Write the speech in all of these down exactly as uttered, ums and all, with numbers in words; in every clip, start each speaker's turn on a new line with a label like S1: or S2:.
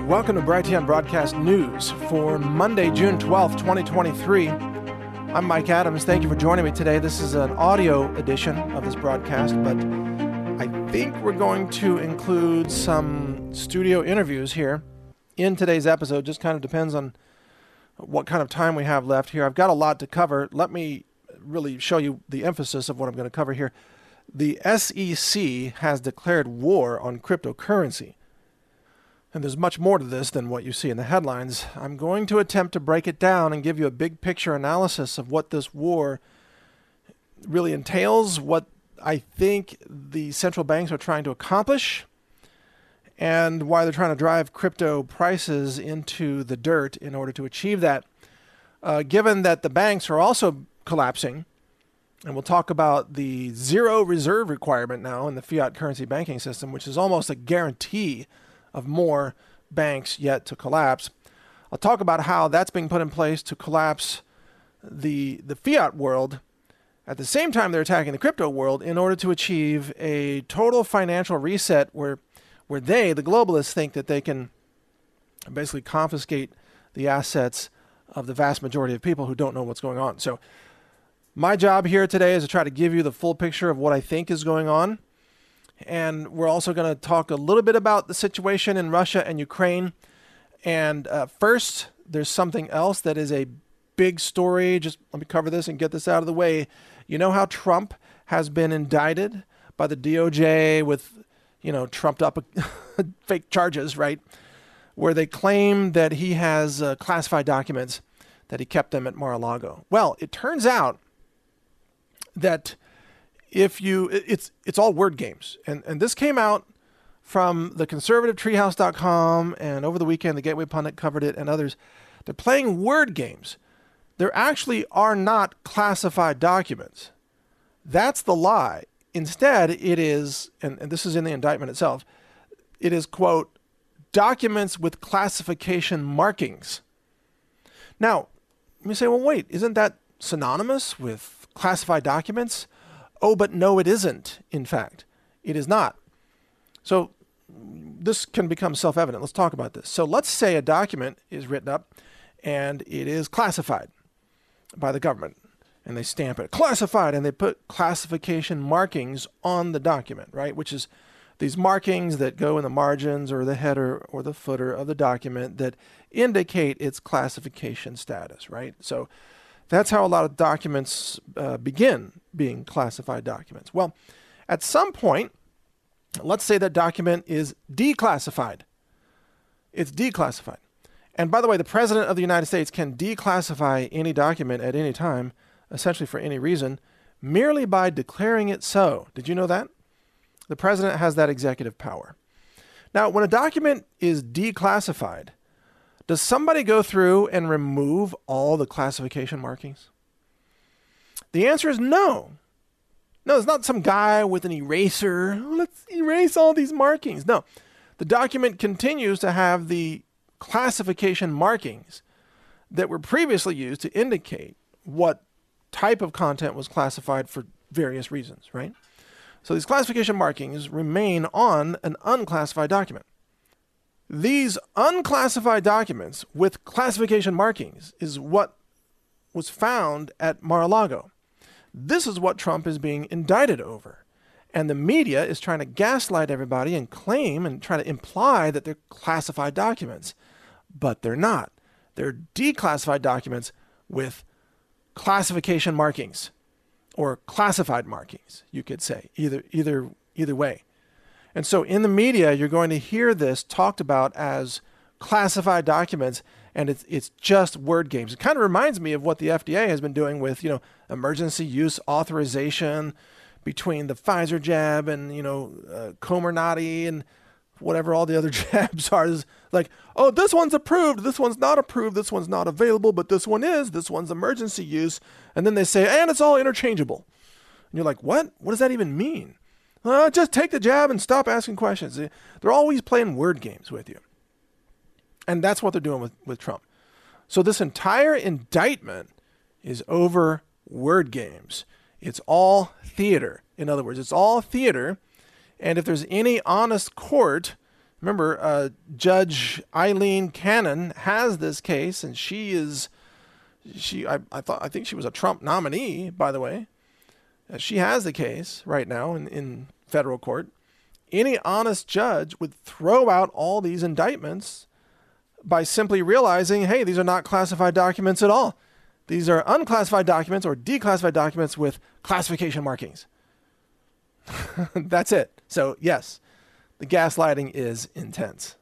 S1: Welcome to Brighteon Broadcast News for Monday, June twelfth, twenty twenty-three. I'm Mike Adams. Thank you for joining me today. This is an audio edition of this broadcast, but I think we're going to include some studio interviews here in today's episode. Just kind of depends on what kind of time we have left here. I've got a lot to cover. Let me really show you the emphasis of what I'm going to cover here. The S E C has declared war on cryptocurrency. And there's much more to this than what you see in the headlines. I'm going to attempt to break it down and give you a big picture analysis of what this war really entails, what I think the central banks are trying to accomplish, and why they're trying to drive crypto prices into the dirt in order to achieve that. Uh, given that the banks are also collapsing, and we'll talk about the zero reserve requirement now in the fiat currency banking system, which is almost a guarantee of more banks yet to collapse. I'll talk about how that's being put in place to collapse the the fiat world. At the same time, they're attacking the crypto world in order to achieve a total financial reset where where they, the globalists, think that they can basically confiscate the assets of the vast majority of people who don't know what's going on. So my job here today is to try to give you the full picture of what I think is going on. And we're also going to talk a little bit about the situation in Russia and Ukraine. And uh, first, there's something else that is a big story. Just let me cover this and get this out of the way. You know how Trump has been indicted by the D O J with, you know, trumped up fake charges, right? Where they claim that he has uh, classified documents, that he kept them at Mar-a-Lago. Well, it turns out that If you, it's it's all word games. And and this came out from the conservative treehouse dot com, and over the weekend, the Gateway Pundit covered it and others. They're playing word games. There actually are not classified documents. That's the lie. Instead, it is, and, and this is in the indictment itself, it is, quote, documents with classification markings. Now, you say, well, wait, isn't that synonymous with classified documents? Oh, but no, it isn't, in fact. It is not. So this can become self-evident. Let's talk about this. So let's say a document is written up and it is classified by the government, and they stamp it classified, and they put classification markings on the document, right? Which is these markings that go in the margins or the header or the footer of the document that indicate its classification status, right? So that's how a lot of documents uh, begin being classified documents. Well, at some point, let's say that document is declassified. It's declassified. And by the way, the President of the United States can declassify any document at any time, essentially for any reason, merely by declaring it so. Did you know that? The President has that executive power. Now, when a document is declassified, does somebody go through and remove all the classification markings? The answer is no. No, it's not some guy with an eraser. Let's erase all these markings. No, the document continues to have the classification markings that were previously used to indicate what type of content was classified for various reasons, right? So these classification markings remain on an unclassified document. These unclassified documents with classification markings is what was found at Mar-a-Lago. This is what Trump is being indicted over. And the media is trying to gaslight everybody and claim and try to imply that they're classified documents. But they're not. They're declassified documents with classification markings, or classified markings, you could say, either either either way. And so in the media, you're going to hear this talked about as classified documents, and it's it's just word games. It kind of reminds me of what the F D A has been doing with, you know, emergency use authorization between the Pfizer jab and, you know, uh, Comirnaty and whatever all the other jabs are. Is like, oh, this one's approved, this one's not approved, this one's not available, but this one is, this one's emergency use. And then they say, and it's all interchangeable. And you're like, what? What does that even mean? Uh, just take the jab and stop asking questions. They're always playing word games with you. And that's what they're doing with, with Trump. So this entire indictment is over word games. It's all theater. In other words, it's all theater. And if there's any honest court Remember, uh, Judge Eileen Cannon has this case, and she is, she I, I thought I think she was a Trump nominee, by the way. Uh, she has the case right now in, in federal court. Any honest judge would throw out all these indictments by simply realizing, hey, these are not classified documents at all. These are unclassified documents or declassified documents with classification markings. That's it. So, yes, the gaslighting is intense.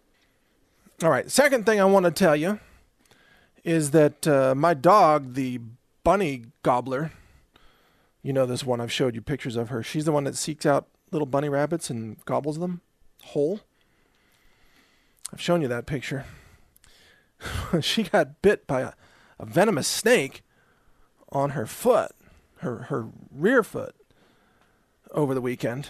S1: All right, second thing I want to tell you is that uh, my dog, the bunny gobbler, you know this one, I've showed you pictures of her. She's the one that seeks out little bunny rabbits and gobbles them whole. I've shown you that picture. She got bit by a, a venomous snake on her foot, her, her rear foot, over the weekend.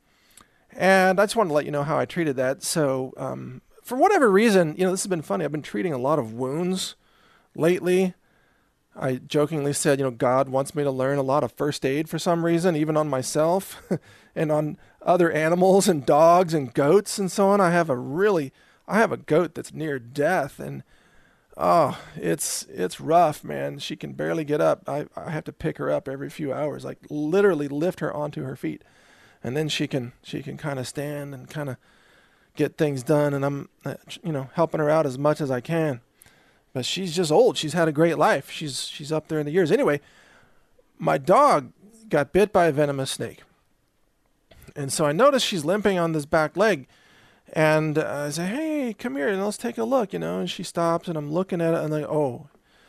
S1: And I just wanted to let you know how I treated that. So, um, for whatever reason, you know, this has been funny. I've been treating a lot of wounds lately. I jokingly said, you know, God wants me to learn a lot of first aid for some reason, even on myself and on other animals and dogs and goats and so on. I have a really, I have a goat that's near death, and oh, it's it's rough, man. She can barely get up. I, I have to pick her up every few hours, like literally lift her onto her feet, and then she can she can kind of stand and kind of get things done. And I'm, you know, helping her out as much as I can. But she's just old. She's had a great life. She's she's up there in the years. Anyway, my dog got bit by a venomous snake. And so I noticed she's limping on this back leg. And uh, I say, hey, come here and let's take a look, you know. And she stops and I'm looking at it and I'm like, oh.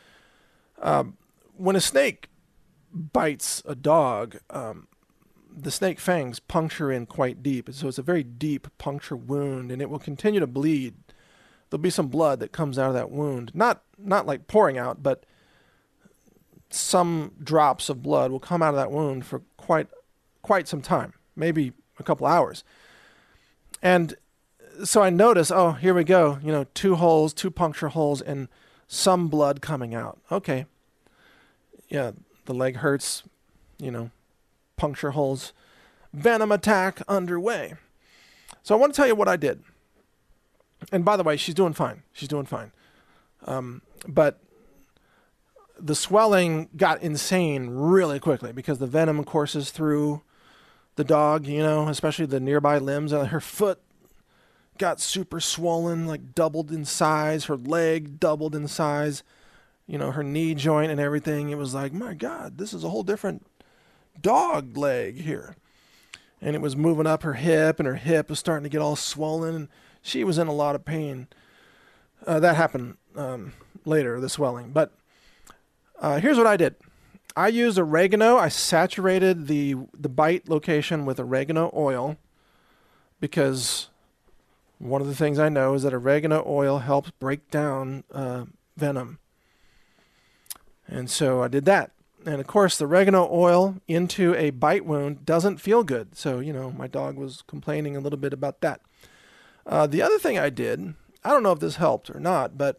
S1: Um, when a snake bites a dog, um, the snake fangs puncture in quite deep. So it's a very deep puncture wound, and it will continue to bleed. There'll be some blood that comes out of that wound. Not not like pouring out, but some drops of blood will come out of that wound for quite quite some time, maybe a couple hours. And so I notice, oh, here we go, you know, two holes, two puncture holes, and some blood coming out. Okay. Yeah, the leg hurts, you know, puncture holes, venom attack underway. So I want to tell you what I did. And by the way, she's doing fine. She's doing fine. Um, but the swelling got insane really quickly because the venom courses through the dog, you know, especially the nearby limbs. Uh, her foot got super swollen, like doubled in size. Her leg doubled in size. You know, her knee joint and everything. It was like, my God, this is a whole different dog leg here. And it was moving up her hip, and her hip was starting to get all swollen, and she was in a lot of pain. Uh, that happened um, later, the swelling. But uh, here's what I did. I used oregano. I saturated the the bite location with oregano oil because one of the things I know is that oregano oil helps break down uh, venom. And so I did that. And of course, the oregano oil into a bite wound doesn't feel good. So, you know, my dog was complaining a little bit about that. Uh, the other thing I did, I don't know if this helped or not, but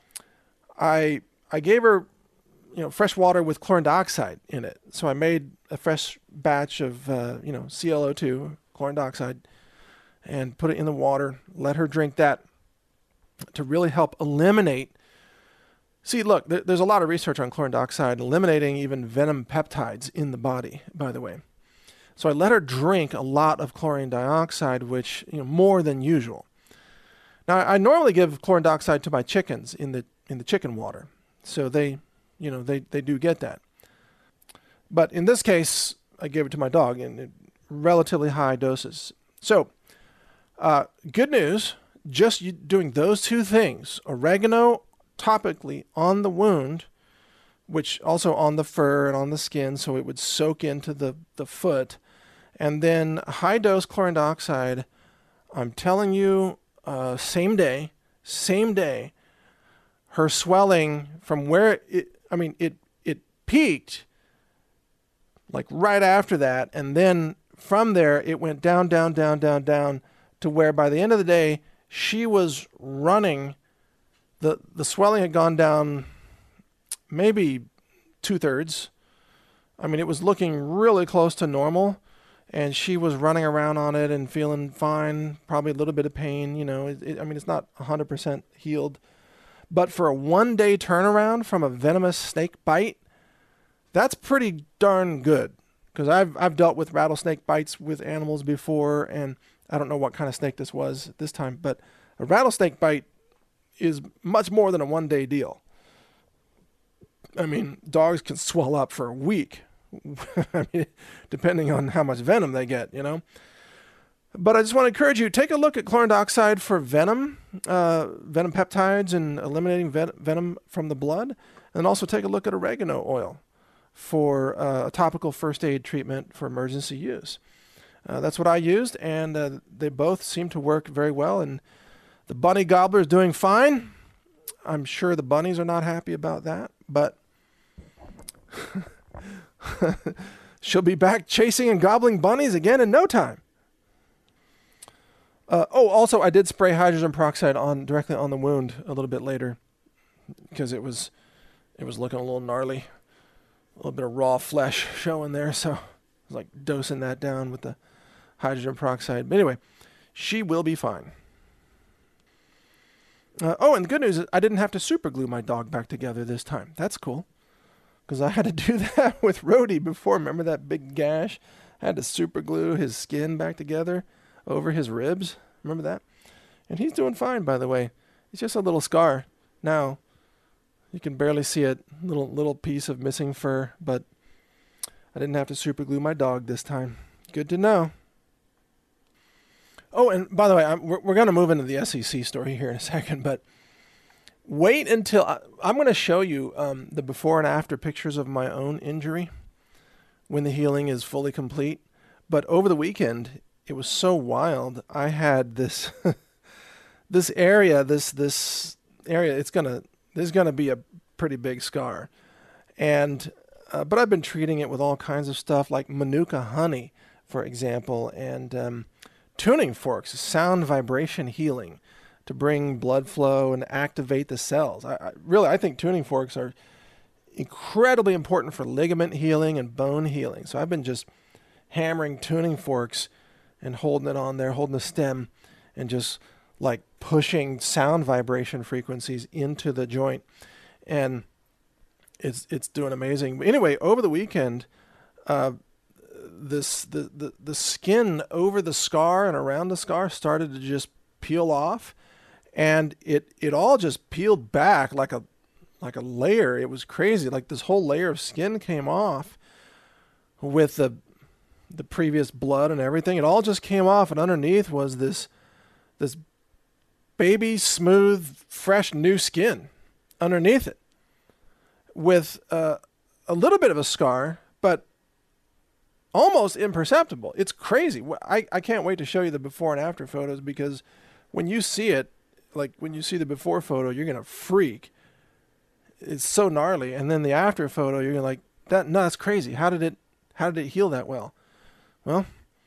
S1: I I gave her, you know, fresh water with chlorine dioxide in it. So I made a fresh batch of, uh, you know, C l O two, chlorine dioxide, and put it in the water, let her drink that to really help eliminate. See, look, there, there's a lot of research on chlorine dioxide eliminating even venom peptides in the body, by the way. So I let her drink a lot of chlorine dioxide, which, you know, more than usual. Now, I normally give chlorine dioxide to my chickens in the in the chicken water. So they, you know, they, they do get that. But in this case, I gave it to my dog in relatively high doses. So, uh, good news, just you doing those two things, oregano topically on the wound, which also on the fur and on the skin, so it would soak into the, the foot, and then high dose chlorine dioxide, I'm telling you, uh, same day, same day, her swelling from where it, I mean, it, it peaked like right after that. And then from there, it went down, down, down, down, down to where by the end of the day, she was running. The, the swelling had gone down maybe two thirds. I mean, it was looking really close to normal. and she was running around on it and feeling fine, probably a little bit of pain. You know, it, it, I mean, it's not one hundred percent healed. But for a one-day turnaround from a venomous snake bite, that's pretty darn good. Because I've, I've dealt with rattlesnake bites with animals before, and I don't know what kind of snake this was this time, but a rattlesnake bite is much more than a one-day deal. I mean, dogs can swell up for a week, I mean, depending on how much venom they get, you know. But I just want to encourage you, take a look at chlorine dioxide for venom, uh, venom peptides and eliminating ven- venom from the blood. And also take a look at oregano oil for uh, a topical first aid treatment for emergency use. Uh, that's what I used, and uh, they both seem to work very well. And the bunny gobbler is doing fine. I'm sure the bunnies are not happy about that, but she'll be back chasing and gobbling bunnies again in no time. Uh, oh, also, I did spray hydrogen peroxide on directly on the wound a little bit later because it was it was looking a little gnarly, a little bit of raw flesh showing there. So I was like dosing that down with the hydrogen peroxide. But anyway, she will be fine. Uh, oh, and the good news is I didn't have to super glue my dog back together this time. That's cool because I had to do that with Rhodey before. Remember that big gash? I had to super glue his skin back together over his ribs. Remember that? And he's doing fine, by the way. It's just a little scar. Now, you can barely see it. Little little piece of missing fur, but I didn't have to super glue my dog this time. Good to know. Oh, and by the way, I'm, we're, we're going to move into the S E C story here in a second, but wait until I, I'm going to show you um, the before and after pictures of my own injury when the healing is fully complete. But over the weekend, it was so wild. I had this this area, this this area. It's gonna there's gonna be a pretty big scar, and uh, but I've been treating it with all kinds of stuff like Manuka honey, for example, and um, tuning forks, sound vibration healing, to bring blood flow and activate the cells. I, I really I think tuning forks are incredibly important for ligament healing and bone healing. So I've been just hammering tuning forks and holding it on there, holding the stem, and just like pushing sound vibration frequencies into the joint. And it's it's doing amazing. But anyway, over the weekend, uh, this the, the, the skin over the scar and around the scar started to just peel off, and it it all just peeled back like a like a layer. It was crazy. Like this whole layer of skin came off with the the previous blood and everything. It all just came off, and underneath was this this baby smooth, fresh new skin underneath it with uh, a little bit of a scar, but almost imperceptible. It's crazy. I, I can't wait to show you the before and after photos, because when you see it, like when you see the before photo, you're going to freak. It's so gnarly. And then the after photo, you're like, that, no, that's crazy. How did it, how did it heal that well? Well,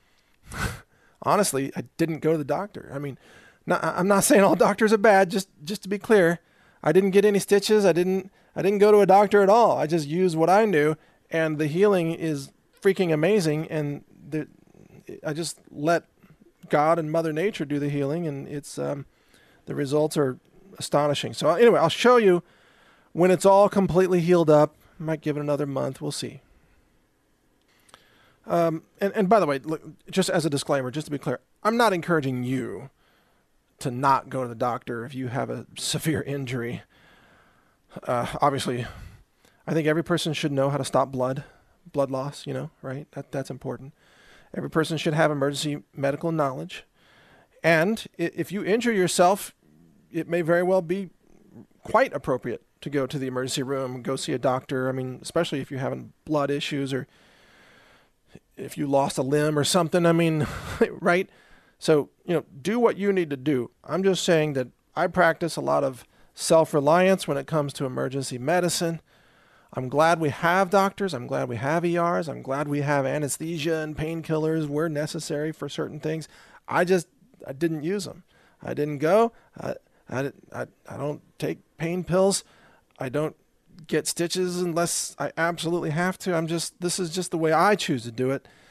S1: honestly, I didn't go to the doctor. I mean, not, I'm not saying all doctors are bad. Just, just to be clear, I didn't get any stitches. I didn't, I didn't go to a doctor at all. I just used what I knew, and the healing is freaking amazing. And the, I just let God and Mother Nature do the healing, and it's, um, the results are astonishing. So anyway, I'll show you when it's all completely healed up. I might give it another month. We'll see. Um, and, and by the way, look, just as a disclaimer, just to be clear, I'm not encouraging you to not go to the doctor if you have a severe injury. Uh, obviously, I think every person should know how to stop blood, blood loss, you know, right? That, that's important. Every person should have emergency medical knowledge. And if you injure yourself, it may very well be quite appropriate to go to the emergency room, go see a doctor. I mean, especially if you're having blood issues, or if you lost a limb or something. I mean, right? So, you know, do what you need to do. I'm just saying that I practice a lot of self-reliance when it comes to emergency medicine. I'm glad we have doctors. I'm glad we have E Rs. I'm glad we have anesthesia and painkillers where necessary for certain things. I just, I didn't use them. I didn't go. I, I, I, I don't take pain pills. I don't get stitches unless I absolutely have to. I'm just, this is just the way I choose to do it.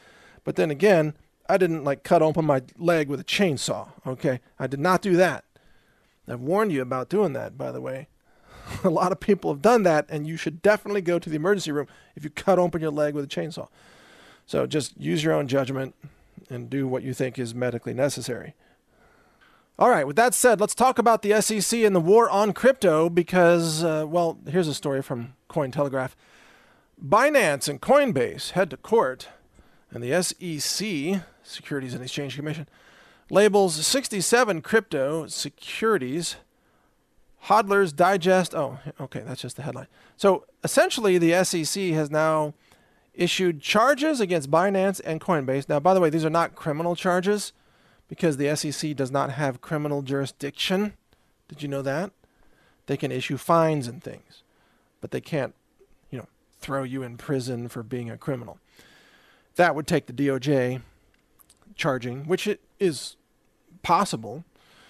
S1: But then again, I didn't like cut open my leg with a chainsaw, okay? I did not do that. I've warned you about doing that, by the way. A lot of people have done that, and you should definitely go to the emergency room if you cut open your leg with a chainsaw. So just use your own judgment and do what you think is medically necessary. All right, with that said, let's talk about the S E C and the war on crypto because, uh, well, here's a story from Cointelegraph. Binance and Coinbase head to court, and the S E C, Securities and Exchange Commission, labels sixty-seven crypto securities hodlers digest. Oh, okay, that's just the headline. So essentially, the S E C has now issued charges against Binance and Coinbase. Now, by the way, these are not criminal charges because the S E C does not have criminal jurisdiction. Did you know that? They can issue fines and things, but they can't, you know, throw you in prison for being a criminal. That would take the D O J charging, which it is possible.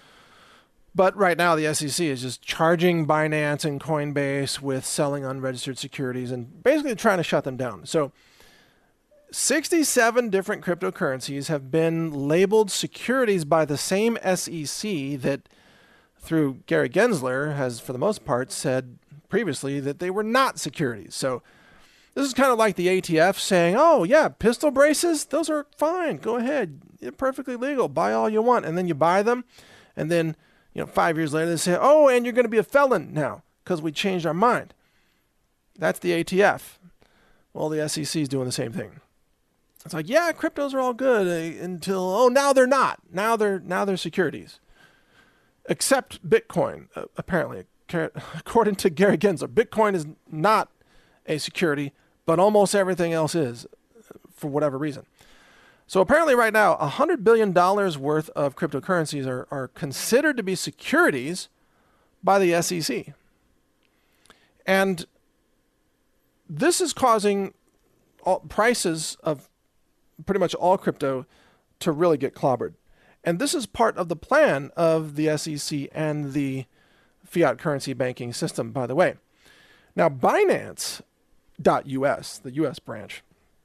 S1: But right now, the S E C is just charging Binance and Coinbase with selling unregistered securities and basically trying to shut them down. So sixty-seven different cryptocurrencies have been labeled securities by the same S E C that, through Gary Gensler, has for the most part said previously that they were not securities. So this is kind of like the A T F saying, oh, yeah, pistol braces, those are fine. Go ahead. They're perfectly legal. Buy all you want. And then you buy them. And then, you know, five years later, they say, oh, and you're going to be a felon now because we changed our mind. That's the A T F. Well, the S E C is doing the same thing. It's like, yeah, cryptos are all good uh, until, oh, now they're not. Now they're now they're securities. Except Bitcoin, uh, apparently. According to Gary Gensler, Bitcoin is not a security, but almost everything else is, for whatever reason. So apparently right now, one hundred billion dollars worth of cryptocurrencies are, are considered to be securities by the S E C. And this is causing all prices of pretty much all crypto to really get clobbered. And this is part of the plan of the S E C and the fiat currency banking system, by the way. Now, Binance dot U S, the U S branch,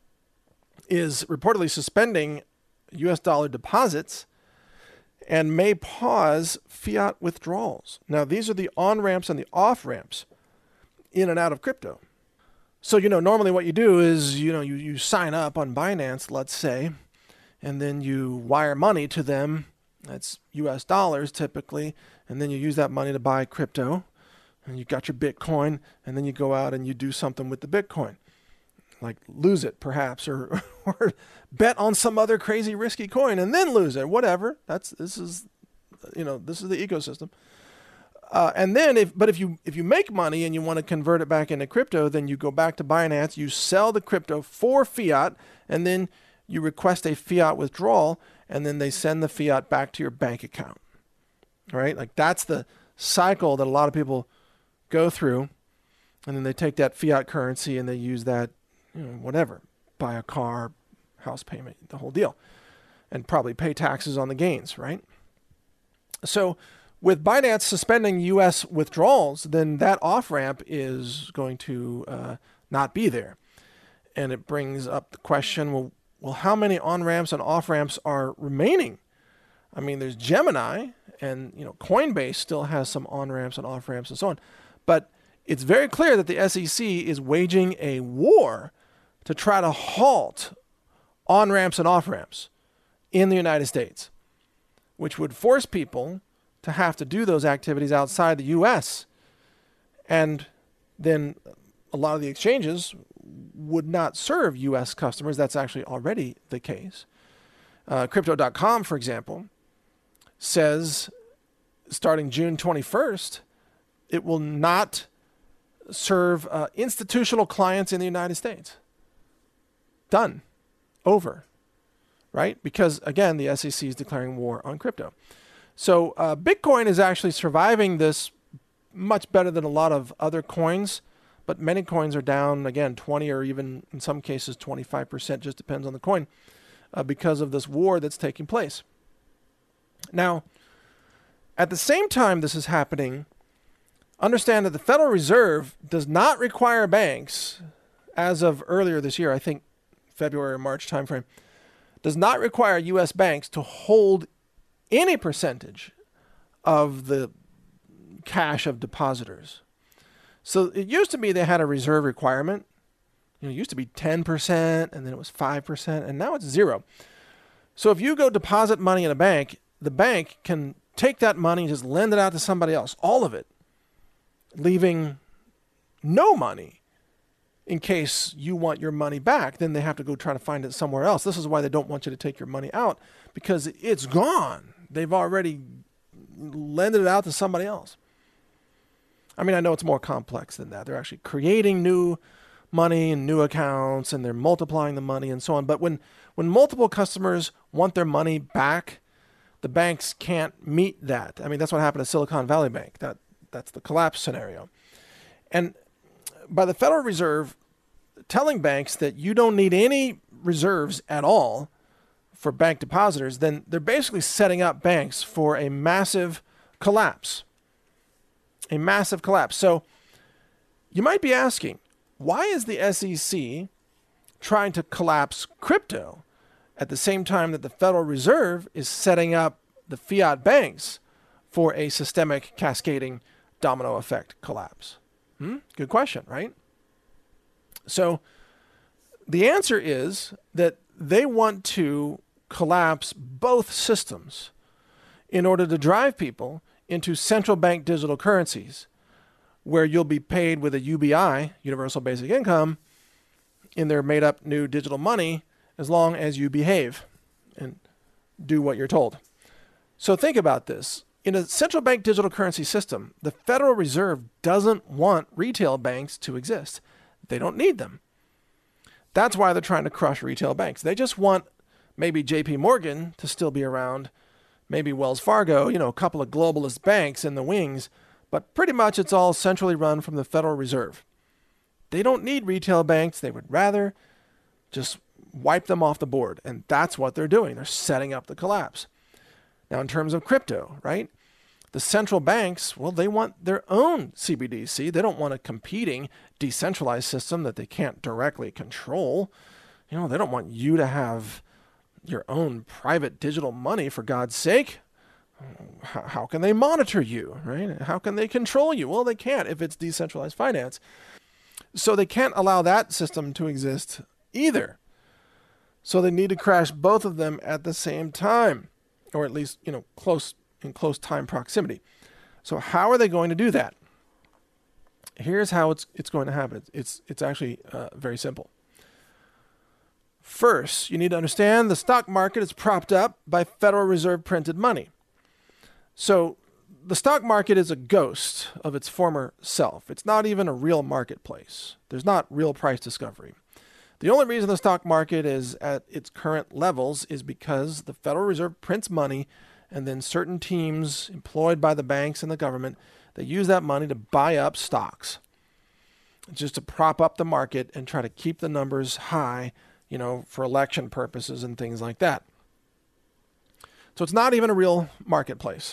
S1: is reportedly suspending U S dollar deposits and may pause fiat withdrawals. Now, these are the on-ramps and the off-ramps in and out of crypto. So, you know, normally what you do is, you know, you, you sign up on Binance, let's say, and then you wire money to them. That's U S dollars typically. And then you use that money to buy crypto. And you got your Bitcoin. And then you go out and you do something with the Bitcoin. Like lose it, perhaps, or or bet on some other crazy risky coin and then lose it. Whatever. That's this is, you know, this is the ecosystem. Uh, and then, if but if you if you make money and you want to convert it back into crypto, then you go back to Binance, you sell the crypto for fiat, and then you request a fiat withdrawal, and then they send the fiat back to your bank account. All right, like that's the cycle that a lot of people go through, and then they take that fiat currency and they use that, you know, whatever, buy a car, house payment, the whole deal, and probably pay taxes on the gains, right? So with Binance suspending U S withdrawals, then that off-ramp is going to uh, not be there. And it brings up the question, well, well, how many on-ramps and off-ramps are remaining? I mean, there's Gemini, and you know, Coinbase still has some on-ramps and off-ramps and so on. But it's very clear that the S E C is waging a war to try to halt on-ramps and off-ramps in the United States, which would force people to have to do those activities outside the U S. And then a lot of the exchanges would not serve U S customers. That's actually already the case. Uh, Crypto dot com, for example, says starting June twenty-first, it will not serve uh, institutional clients in the United States. Done. Over. Right? Because, again, the S E C is declaring war on crypto. So uh, Bitcoin is actually surviving this much better than a lot of other coins, but many coins are down, again, twenty or even in some cases twenty-five percent, just depends on the coin, uh, because of this war that's taking place. Now, at the same time this is happening, understand that the Federal Reserve does not require banks, as of earlier this year, I think February or March timeframe, does not require U S banks to hold any percentage of the cash of depositors. So it used to be they had a reserve requirement. You know, it used to be ten percent, and then it was five percent, and now it's zero. So if you go deposit money in a bank, the bank can take that money and just lend it out to somebody else, all of it, leaving no money in case you want your money back. Then they have to go try to find it somewhere else. This is why they don't want you to take your money out, because it's gone. They've already lended it out to somebody else. I mean, I know it's more complex than that. They're actually creating new money and new accounts, and they're multiplying the money and so on. But when, when multiple customers want their money back, the banks can't meet that. I mean, that's what happened at Silicon Valley Bank. That that's the collapse scenario. And by the Federal Reserve telling banks that you don't need any reserves at all for bank depositors, then they're basically setting up banks for a massive collapse. A massive collapse. So you might be asking, why is the S E C trying to collapse crypto at the same time that the Federal Reserve is setting up the fiat banks for a systemic cascading domino effect collapse? Hmm? Good question, right? So the answer is that they want to collapse both systems in order to drive people into central bank digital currencies, where you'll be paid with a U B I, Universal Basic Income, in their made-up new digital money, as long as you behave and do what you're told. So think about this. In a central bank digital currency system, the Federal Reserve doesn't want retail banks to exist. They don't need them. That's why they're trying to crush retail banks. They just want maybe J P Morgan to still be around, maybe Wells Fargo, you know, a couple of globalist banks in the wings, but pretty much it's all centrally run from the Federal Reserve. They don't need retail banks. They would rather just wipe them off the board. And that's what they're doing. They're setting up the collapse. Now, in terms of crypto, right? The central banks, well, they want their own C B D C. They don't want a competing decentralized system that they can't directly control. You know, they don't want you to have your own private digital money, for God's sake. How, how can they monitor you, right? How can they control you? Well, they can't if it's decentralized finance. So they can't allow that system to exist either. So they need to crash both of them at the same time, or at least, you know, close in close time proximity. So how are they going to do that? Here's how it's it's going to happen. It's it's, it's actually uh, very simple. First, you need to understand the stock market is propped up by Federal Reserve printed money. So the stock market is a ghost of its former self. It's not even a real marketplace. There's not real price discovery. The only reason the stock market is at its current levels is because the Federal Reserve prints money, and then certain teams employed by the banks and the government, they use that money to buy up stocks, just to prop up the market and try to keep the numbers high, you know, for election purposes and things like that. So it's not even a real marketplace.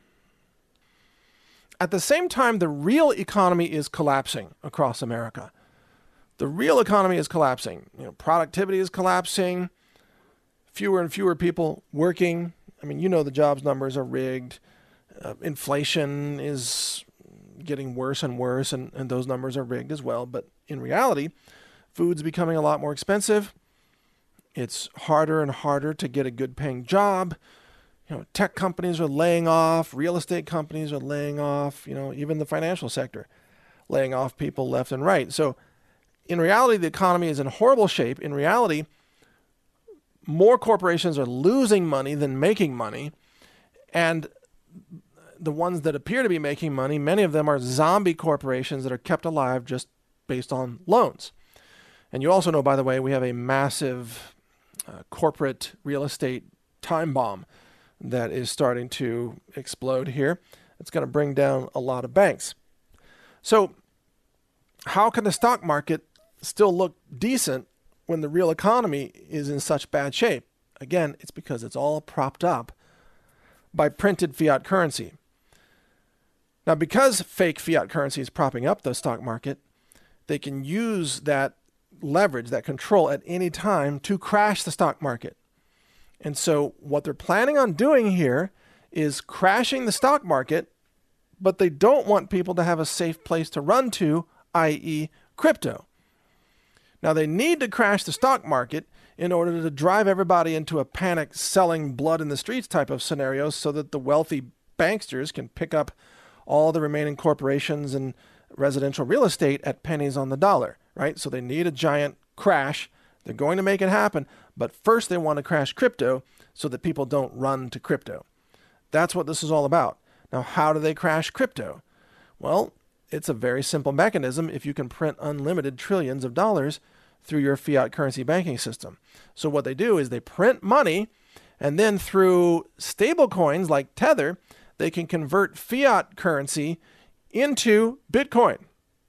S1: At the same time, the real economy is collapsing across America. The real economy is collapsing. You know, productivity is collapsing. Fewer and fewer people working. I mean, you know, the jobs numbers are rigged. Uh, inflation is getting worse and worse, and, and those numbers are rigged as well. But in reality, food's becoming a lot more expensive. It's harder and harder to get a good paying job. You know, tech companies are laying off, real estate companies are laying off, you know, even the financial sector laying off people left and right. So in reality, the economy is in horrible shape. In reality, more corporations are losing money than making money. And the ones that appear to be making money, many of them are zombie corporations that are kept alive just based on loans. And you also know, by the way, we have a massive uh, corporate real estate time bomb that is starting to explode here. It's going to bring down a lot of banks. So how can the stock market still look decent when the real economy is in such bad shape? Again, it's because it's all propped up by printed fiat currency. Now, because fake fiat currency is propping up the stock market, they can use that leverage, that control at any time to crash the stock market. And so what they're planning on doing here is crashing the stock market, but they don't want people to have a safe place to run to, that is crypto. Now, they need to crash the stock market in order to drive everybody into a panic selling blood in the streets type of scenario so that the wealthy banksters can pick up all the remaining corporations and residential real estate at pennies on the dollar, right? So they need a giant crash. They're going to make it happen, but first they want to crash crypto so that people don't run to crypto. That's what this is all about. Now, how do they crash crypto? Well, it's a very simple mechanism if you can print unlimited trillions of dollars through your fiat currency banking system. So what they do is they print money, and then through stable coins like Tether, they can convert fiat currency into Bitcoin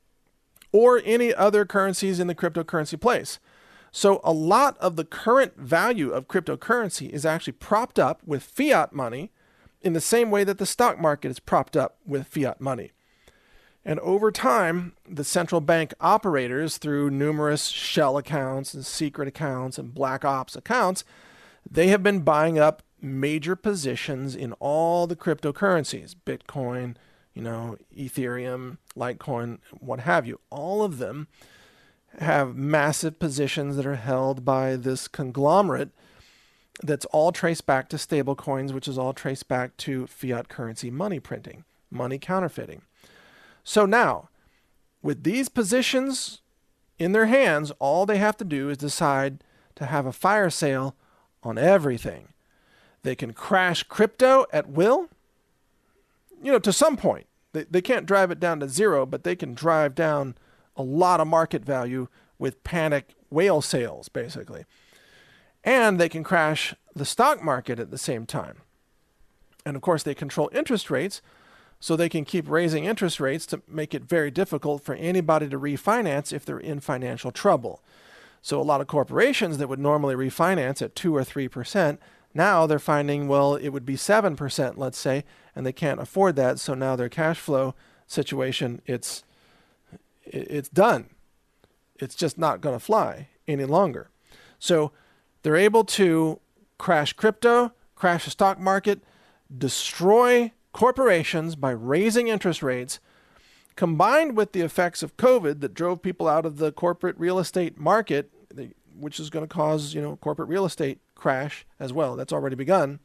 S1: or any other currencies in the cryptocurrency place. So a lot of the current value of cryptocurrency is actually propped up with fiat money in the same way that the stock market is propped up with fiat money. And over time, the central bank operators, through numerous shell accounts and secret accounts and black ops accounts, they have been buying up major positions in all the cryptocurrencies, Bitcoin, you know, Ethereum, Litecoin, what have you. All of them have massive positions that are held by this conglomerate that's all traced back to stablecoins, which is all traced back to fiat currency money printing, money counterfeiting. So now, with these positions in their hands, all they have to do is decide to have a fire sale on everything. They can crash crypto at will, you know, to some point. They, they can't drive it down to zero, but they can drive down a lot of market value with panic whale sales, basically. And they can crash the stock market at the same time. And of course, they control interest rates, so they can keep raising interest rates to make it very difficult for anybody to refinance if they're in financial trouble. So a lot of corporations that would normally refinance at two or three percent, now they're finding, well, it would be seven percent, let's say, and they can't afford that. So now their cash flow situation, it's it's done. It's just not going to fly any longer. So they're able to crash crypto, crash the stock market, destroy corporations by raising interest rates, combined with the effects of COVID that drove people out of the corporate real estate market, which is going to cause, you know, corporate real estate crash as well. That's already begun.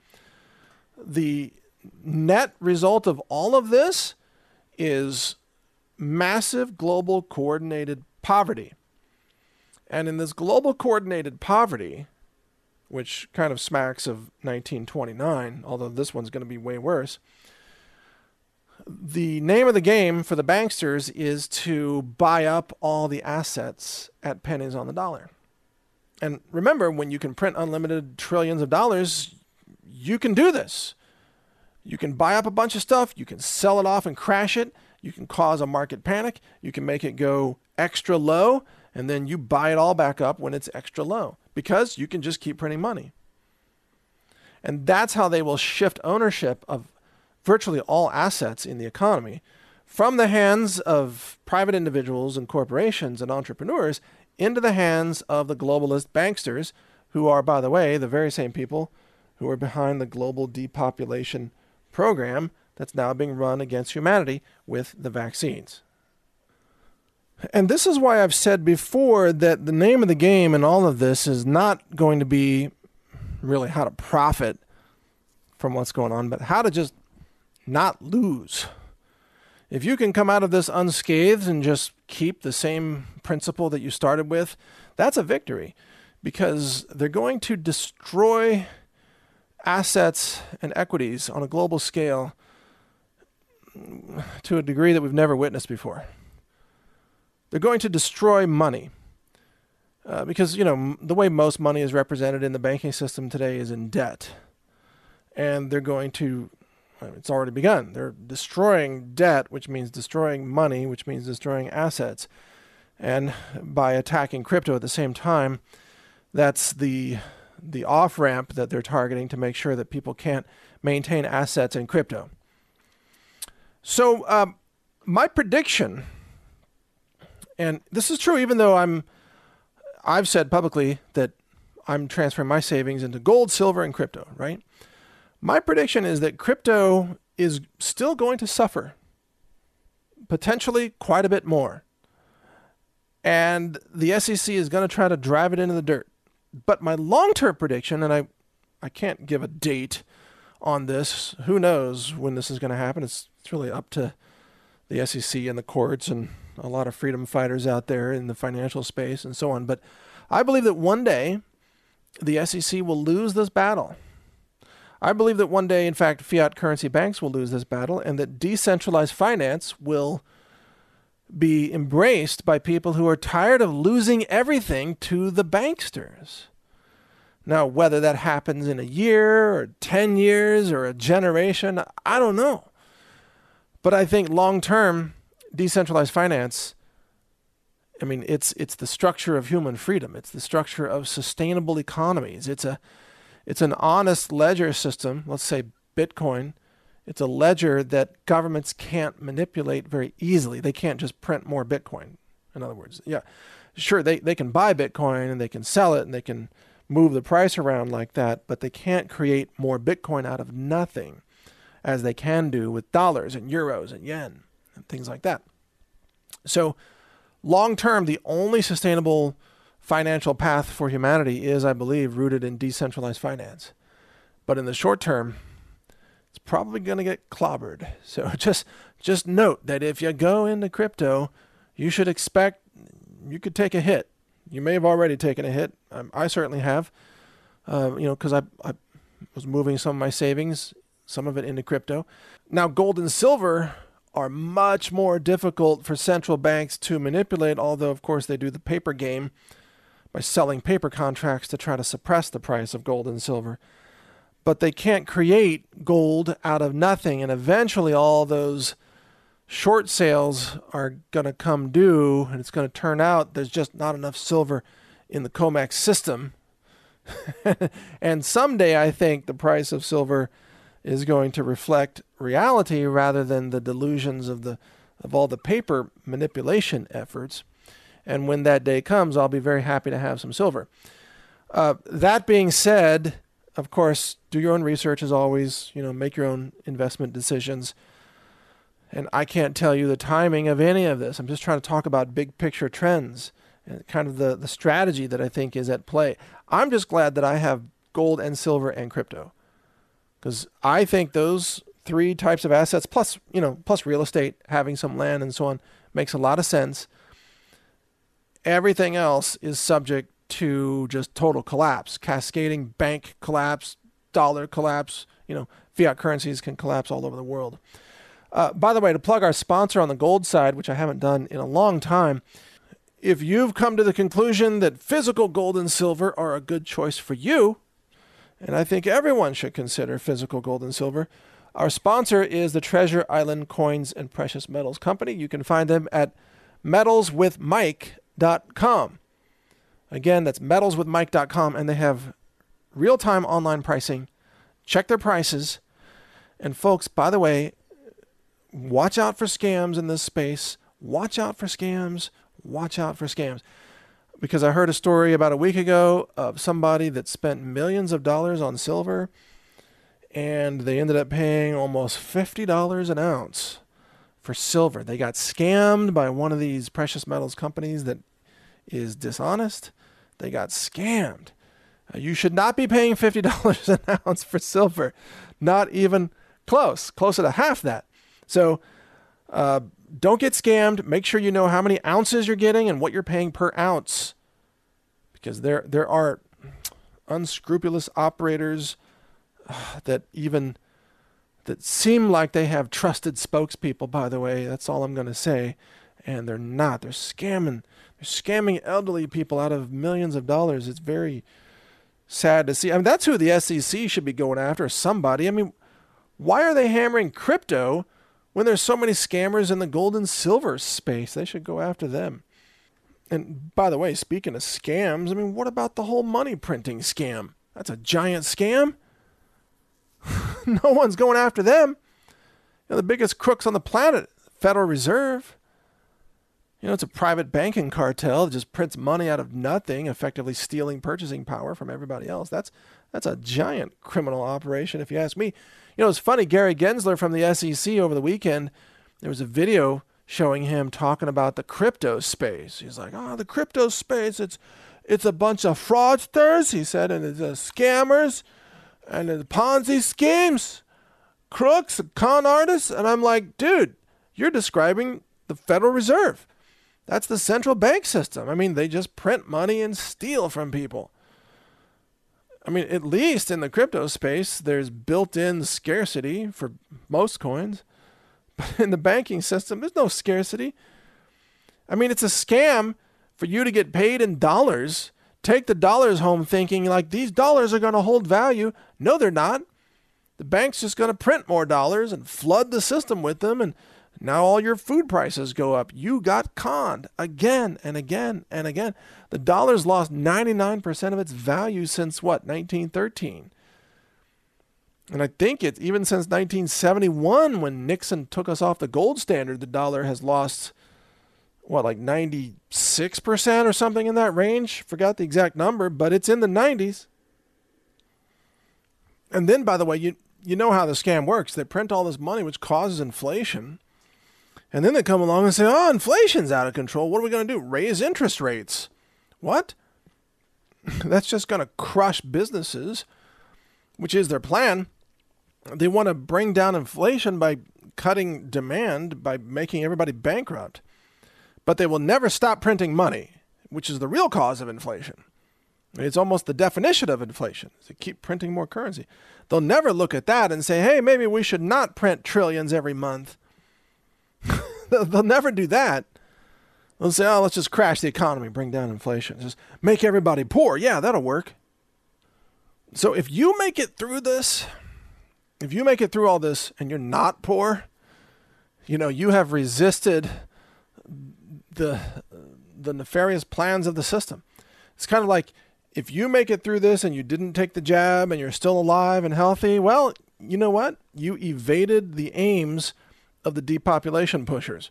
S1: The net result of all of this is massive global coordinated poverty. And in this global coordinated poverty, which kind of smacks of nineteen twenty-nine, although this one's going to be way worse, the name of the game for the banksters is to buy up all the assets at pennies on the dollar. And remember, when you can print unlimited trillions of dollars, you can do this. You can buy up a bunch of stuff, you can sell it off and crash it, you can cause a market panic, you can make it go extra low, and then you buy it all back up when it's extra low, because you can just keep printing money. And that's how they will shift ownership of virtually all assets in the economy from the hands of private individuals and corporations and entrepreneurs into the hands of the globalist banksters, who are, by the way, the very same people who are behind the global depopulation program that's now being run against humanity with the vaccines. And this is why I've said before that the name of the game in all of this is not going to be really how to profit from what's going on, but how to just not lose. If you can come out of this unscathed and just keep the same principle that you started with, that's a victory, because they're going to destroy assets and equities on a global scale to a degree that we've never witnessed before. They're going to destroy money uh, because, you know, the way most money is represented in the banking system today is in debt. And they're going to It's already begun. They're destroying debt, which means destroying money, which means destroying assets. And by attacking crypto at the same time, that's the the off-ramp that they're targeting to make sure that people can't maintain assets in crypto. So um, my prediction, and this is true even though I'm, I've said publicly that I'm transferring my savings into gold, silver, and crypto, right? My prediction is that crypto is still going to suffer, potentially quite a bit more. And the S E C is going to try to drive it into the dirt. But my long-term prediction, and I, I can't give a date on this, who knows when this is going to happen. It's, it's really up to the S E C and the courts and a lot of freedom fighters out there in the financial space and so on. But I believe that one day the S E C will lose this battle. I believe that one day, in fact, fiat currency banks will lose this battle, and that decentralized finance will be embraced by people who are tired of losing everything to the banksters. Now, whether that happens in a year or ten years or a generation, I don't know. But I think long-term, decentralized finance, I mean, it's it's the structure of human freedom. It's the structure of sustainable economies. It's a it's an honest ledger system. Let's say Bitcoin. It's a ledger that governments can't manipulate very easily. They can't just print more Bitcoin. In other words, yeah, sure, they, they can buy Bitcoin and they can sell it and they can move the price around like that, but they can't create more Bitcoin out of nothing as they can do with dollars and euros and yen and things like that. So long term, the only sustainable financial path for humanity is, I believe, rooted in decentralized finance. But in the short term, it's probably going to get clobbered. So just just note that if you go into crypto, you should expect you could take a hit. You may have already taken a hit. Um, I certainly have, uh, you know, because I, I was moving some of my savings, some of it into crypto. Now, gold and silver are much more difficult for central banks to manipulate, although, of course, they do the paper game by selling paper contracts to try to suppress the price of gold and silver. But they can't create gold out of nothing, and eventually all those short sales are going to come due, and it's going to turn out there's just not enough silver in the COMEX system. And someday I think the price of silver is going to reflect reality rather than the delusions of the of all the paper manipulation efforts. And when that day comes, I'll be very happy to have some silver. Uh, that being said, of course, do your own research as always. You know, make your own investment decisions. And I can't tell you the timing of any of this. I'm just trying to talk about big picture trends and kind of the, the strategy that I think is at play. I'm just glad that I have gold and silver and crypto, because I think those three types of assets, plus, you know, plus real estate, having some land and so on, makes a lot of sense. Everything else is subject to just total collapse, cascading bank collapse, dollar collapse. You know, fiat currencies can collapse all over the world. Uh, by the way, to plug our sponsor on the gold side, which I haven't done in a long time, if you've come to the conclusion that physical gold and silver are a good choice for you, and I think everyone should consider physical gold and silver, our sponsor is the Treasure Island Coins and Precious Metals Company. You can find them at metals with mike dot com. Again, that's metals with mike dot com, and they have real-time online pricing. Check their prices. And folks, by the way, watch out for scams in this space. Watch out for scams. Watch out for scams. Because I heard a story about a week ago of somebody that spent millions of dollars on silver, and they ended up paying almost fifty dollars an ounce for silver. They got scammed by one of these precious metals companies that is dishonest. They got scammed. Uh, you should not be paying fifty dollars an ounce for silver. Not even close. Closer to half that. So uh, don't get scammed. Make sure you know how many ounces you're getting and what you're paying per ounce. Because there, there are unscrupulous operators uh, that even... that seem like they have trusted spokespeople, by the way. That's all I'm going to say. And they're not. They're scamming. They're scamming elderly people out of millions of dollars. It's very sad to see. I mean, that's who the S E C should be going after, somebody. I mean, why are they hammering crypto when there's so many scammers in the gold and silver space? They should go after them. And by the way, speaking of scams, I mean, what about the whole money printing scam? That's a giant scam. No one's going after them. You know, the biggest crooks on the planet, Federal Reserve. You know, it's a private banking cartel that just prints money out of nothing, effectively stealing purchasing power from everybody else. That's that's a giant criminal operation, if you ask me. You know, it's funny, Gary Gensler from the S E C over the weekend, there was a video showing him talking about the crypto space. He's like, oh, the crypto space, it's it's a bunch of fraudsters, he said, and it's uh, scammers, and it's Ponzi schemes, crooks, con artists. And I'm like, dude, you're describing the Federal Reserve. That's the central bank system. I mean, they just print money and steal from people. I mean, at least in the crypto space, there's built-in scarcity for most coins. But in the banking system, there's no scarcity. I mean, it's a scam for you to get paid in dollars. Take the dollars home thinking like these dollars are going to hold value. No, they're not. The bank's just going to print more dollars and flood the system with them, and now all your food prices go up. You got conned again and again and again. The dollar's lost ninety-nine percent of its value since, what, nineteen thirteen? And I think it's even since nineteen seventy-one, when Nixon took us off the gold standard, the dollar has lost, what, like ninety-six percent or something in that range? Forgot the exact number, but it's in the nineties. And then, by the way, you, you know how the scam works. They print all this money, which causes inflation. And then they come along and say, oh, inflation's out of control. What are we going to do? Raise interest rates. What? That's just going to crush businesses, which is their plan. They want to bring down inflation by cutting demand, by making everybody bankrupt. But they will never stop printing money, which is the real cause of inflation. It's almost the definition of inflation, is to keep printing more currency. They'll never look at that and say, hey, maybe we should not print trillions every month. They'll never do that. They'll say, oh, let's just crash the economy, bring down inflation. Just make everybody poor. Yeah, that'll work. So if you make it through this, if you make it through all this and you're not poor, you know, you have resisted the the nefarious plans of the system. It's kind of like if you make it through this and you didn't take the jab and you're still alive and healthy, well, you know what? You evaded the aims of the depopulation pushers.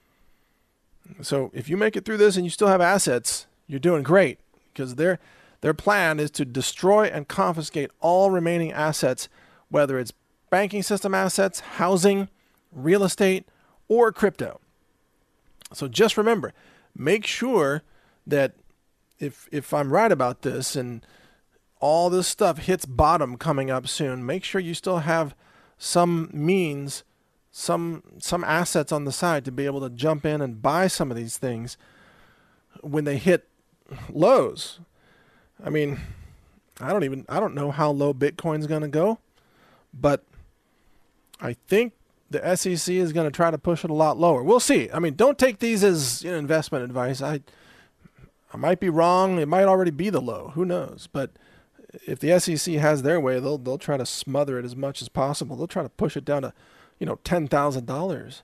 S1: So if you make it through this and you still have assets, you're doing great, because their their plan is to destroy and confiscate all remaining assets, whether it's banking system assets, housing, real estate, or crypto. So just remember, make sure that if if I'm right about this and all this stuff hits bottom coming up soon, make sure you still have some means, some some assets on the side to be able to jump in and buy some of these things when they hit lows. I mean, I don't even I don't know how low Bitcoin's going to go, but I think the S E C is going to try to push it a lot lower. We'll see. I mean, don't take these as, you know, investment advice. I I might be wrong. It might already be the low. Who knows? But if the S E C has their way, they'll they'll try to smother it as much as possible. They'll try to push it down to, you know, ten thousand dollars.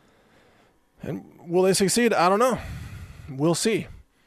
S1: And will they succeed? I don't know. We'll see.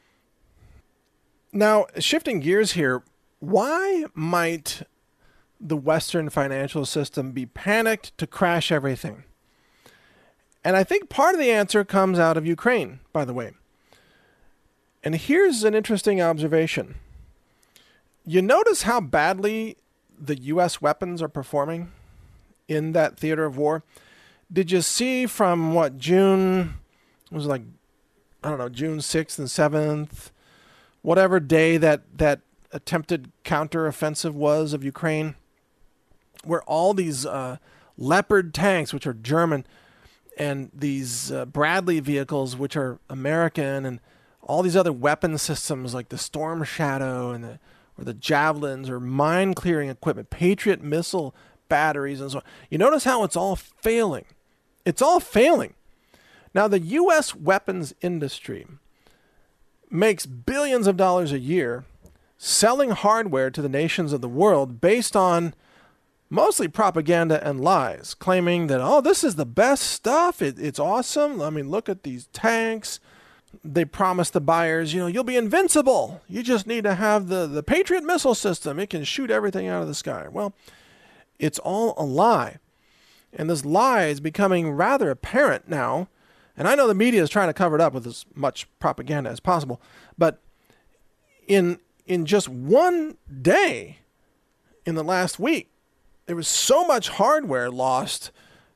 S1: Now, shifting gears here, why might the Western financial system be panicked to crash everything? And I think part of the answer comes out of Ukraine, by the way. And here's an interesting observation. You notice how badly the U S weapons are performing in that theater of war? Did you see from what, June, it was like, I don't know, June sixth and seventh, whatever day that, that attempted counteroffensive was of Ukraine, where all these uh, Leopard tanks, which are German, and these uh, Bradley vehicles, which are American, and all these other weapon systems like the Storm Shadow and the, or the Javelins or mine-clearing equipment, Patriot missile batteries and so on. You notice how it's all failing. It's all failing. Now, the U S weapons industry makes billions of dollars a year selling hardware to the nations of the world based on mostly propaganda and lies, claiming that, oh, this is the best stuff. It, it's awesome. I mean, look at these tanks. They promise the buyers, you know, you'll be invincible. You just need to have the, the Patriot missile system. It can shoot everything out of the sky. Well, it's all a lie. And this lie is becoming rather apparent now And I know the media is trying to cover it up with as much propaganda as possible, but in in just one day in the last week, there was so much hardware lost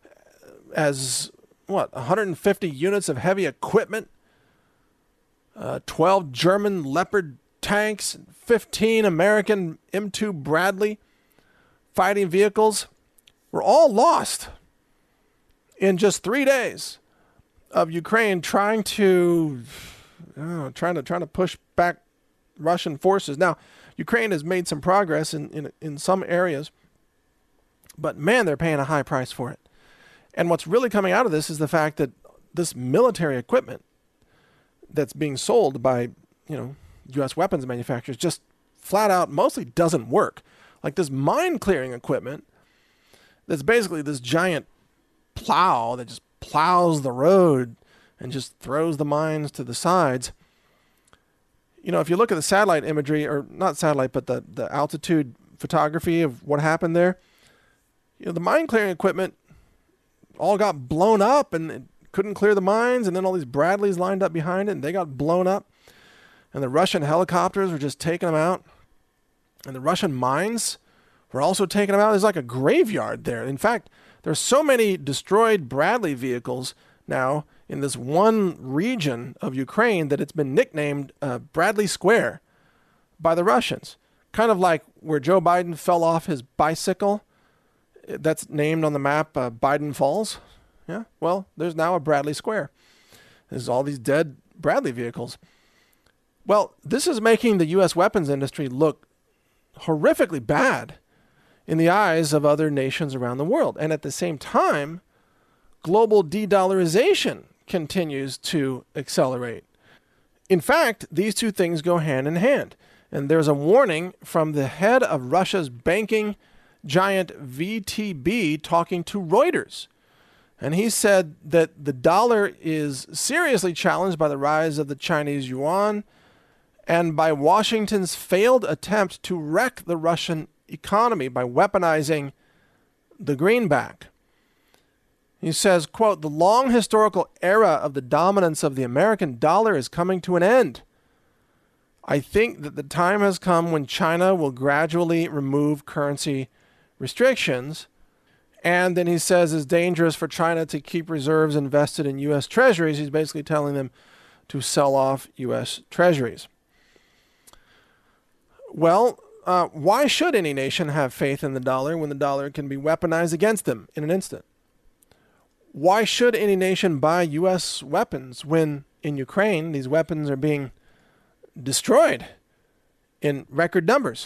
S1: as, what, one hundred fifty units of heavy equipment, uh, twelve German Leopard tanks, fifteen American M two Bradley fighting vehicles were all lost in just three days of Ukraine trying to, uh, trying to, trying to push back Russian forces. Now, Ukraine has made some progress in, in, in some areas, but man, they're paying a high price for it. And what's really coming out of this is the fact that this military equipment that's being sold by, you know, U S weapons manufacturers just flat out mostly doesn't work. Like this mine clearing equipment that's basically this giant plow that just plows the road and just throws the mines to the sides. You know, if you look at the satellite imagery, or not satellite, but the, the altitude photography of what happened there, you know, the mine clearing equipment all got blown up and it couldn't clear the mines, and then all these Bradleys lined up behind it and they got blown up, and the Russian helicopters were just taking them out, and the Russian mines were also taking them out. There's like a graveyard there. In fact, there's so many destroyed Bradley vehicles now in this one region of Ukraine that it's been nicknamed uh, Bradley Square by the Russians. Kind of like where Joe Biden fell off his bicycle. That's named on the map uh, Biden Falls. Yeah, well, there's now a Bradley Square. There's all these dead Bradley vehicles. Well, this is making the U S weapons industry look horrifically bad in the eyes of other nations around the world. And at the same time, global de-dollarization continues to accelerate. In fact, these two things go hand in hand. And there's a warning from the head of Russia's banking giant V T B talking to Reuters. And he said that the dollar is seriously challenged by the rise of the Chinese yuan and by Washington's failed attempt to wreck the Russian economy by weaponizing the greenback. He says, quote, "The long historical era of the dominance of the American dollar is coming to an end. I think that the time has come when China will gradually remove currency restrictions." And then he says it's dangerous for China to keep reserves invested in U S treasuries. He's basically telling them to sell off U S treasuries. Well, uh, why should any nation have faith in the dollar when the dollar can be weaponized against them in an instant? Why should any nation buy U S weapons when in Ukraine these weapons are being destroyed in record numbers?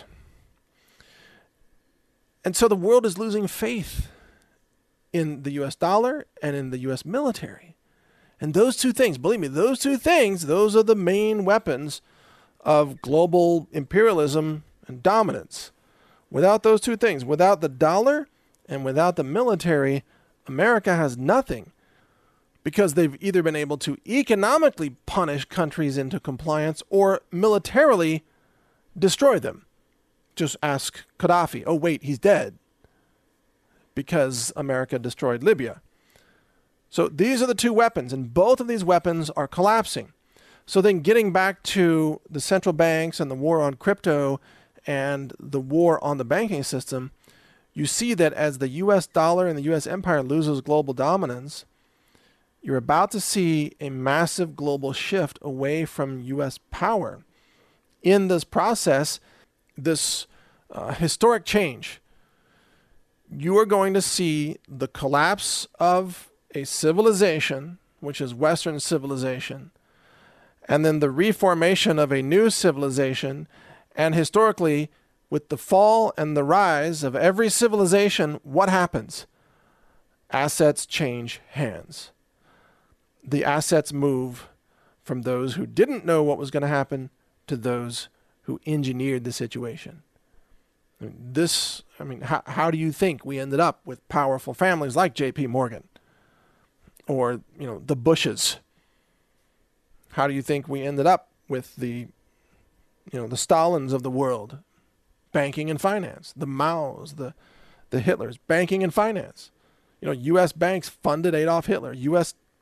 S1: And so the world is losing faith in the U S dollar and in the U S military. And those two things, believe me, those two things, those are the main weapons of global imperialism and dominance. Without those two things, without the dollar and without the military, America has nothing, because they've either been able to economically punish countries into compliance or militarily destroy them. Just ask Gaddafi. Oh, wait, he's dead because America destroyed Libya. So these are the two weapons, and both of these weapons are collapsing. So then getting back to the central banks and the war on crypto and the war on the banking system, you see that as the U S dollar and the U S empire loses global dominance, you're about to see a massive global shift away from U S power. In this process, this uh, historic change, you are going to see the collapse of a civilization, which is Western civilization, and then the reformation of a new civilization. And historically, with the fall and the rise of every civilization, what happens? Assets change hands. The assets move from those who didn't know what was going to happen to those who engineered the situation. This, I mean, how, how do you think we ended up with powerful families like J P Morgan or, you know, the Bushes? How do you think we ended up with the, you know, the Stalins of the world, banking and finance, the Maos, the, the Hitlers, banking and finance? You know, U S banks funded Adolf Hitler. U S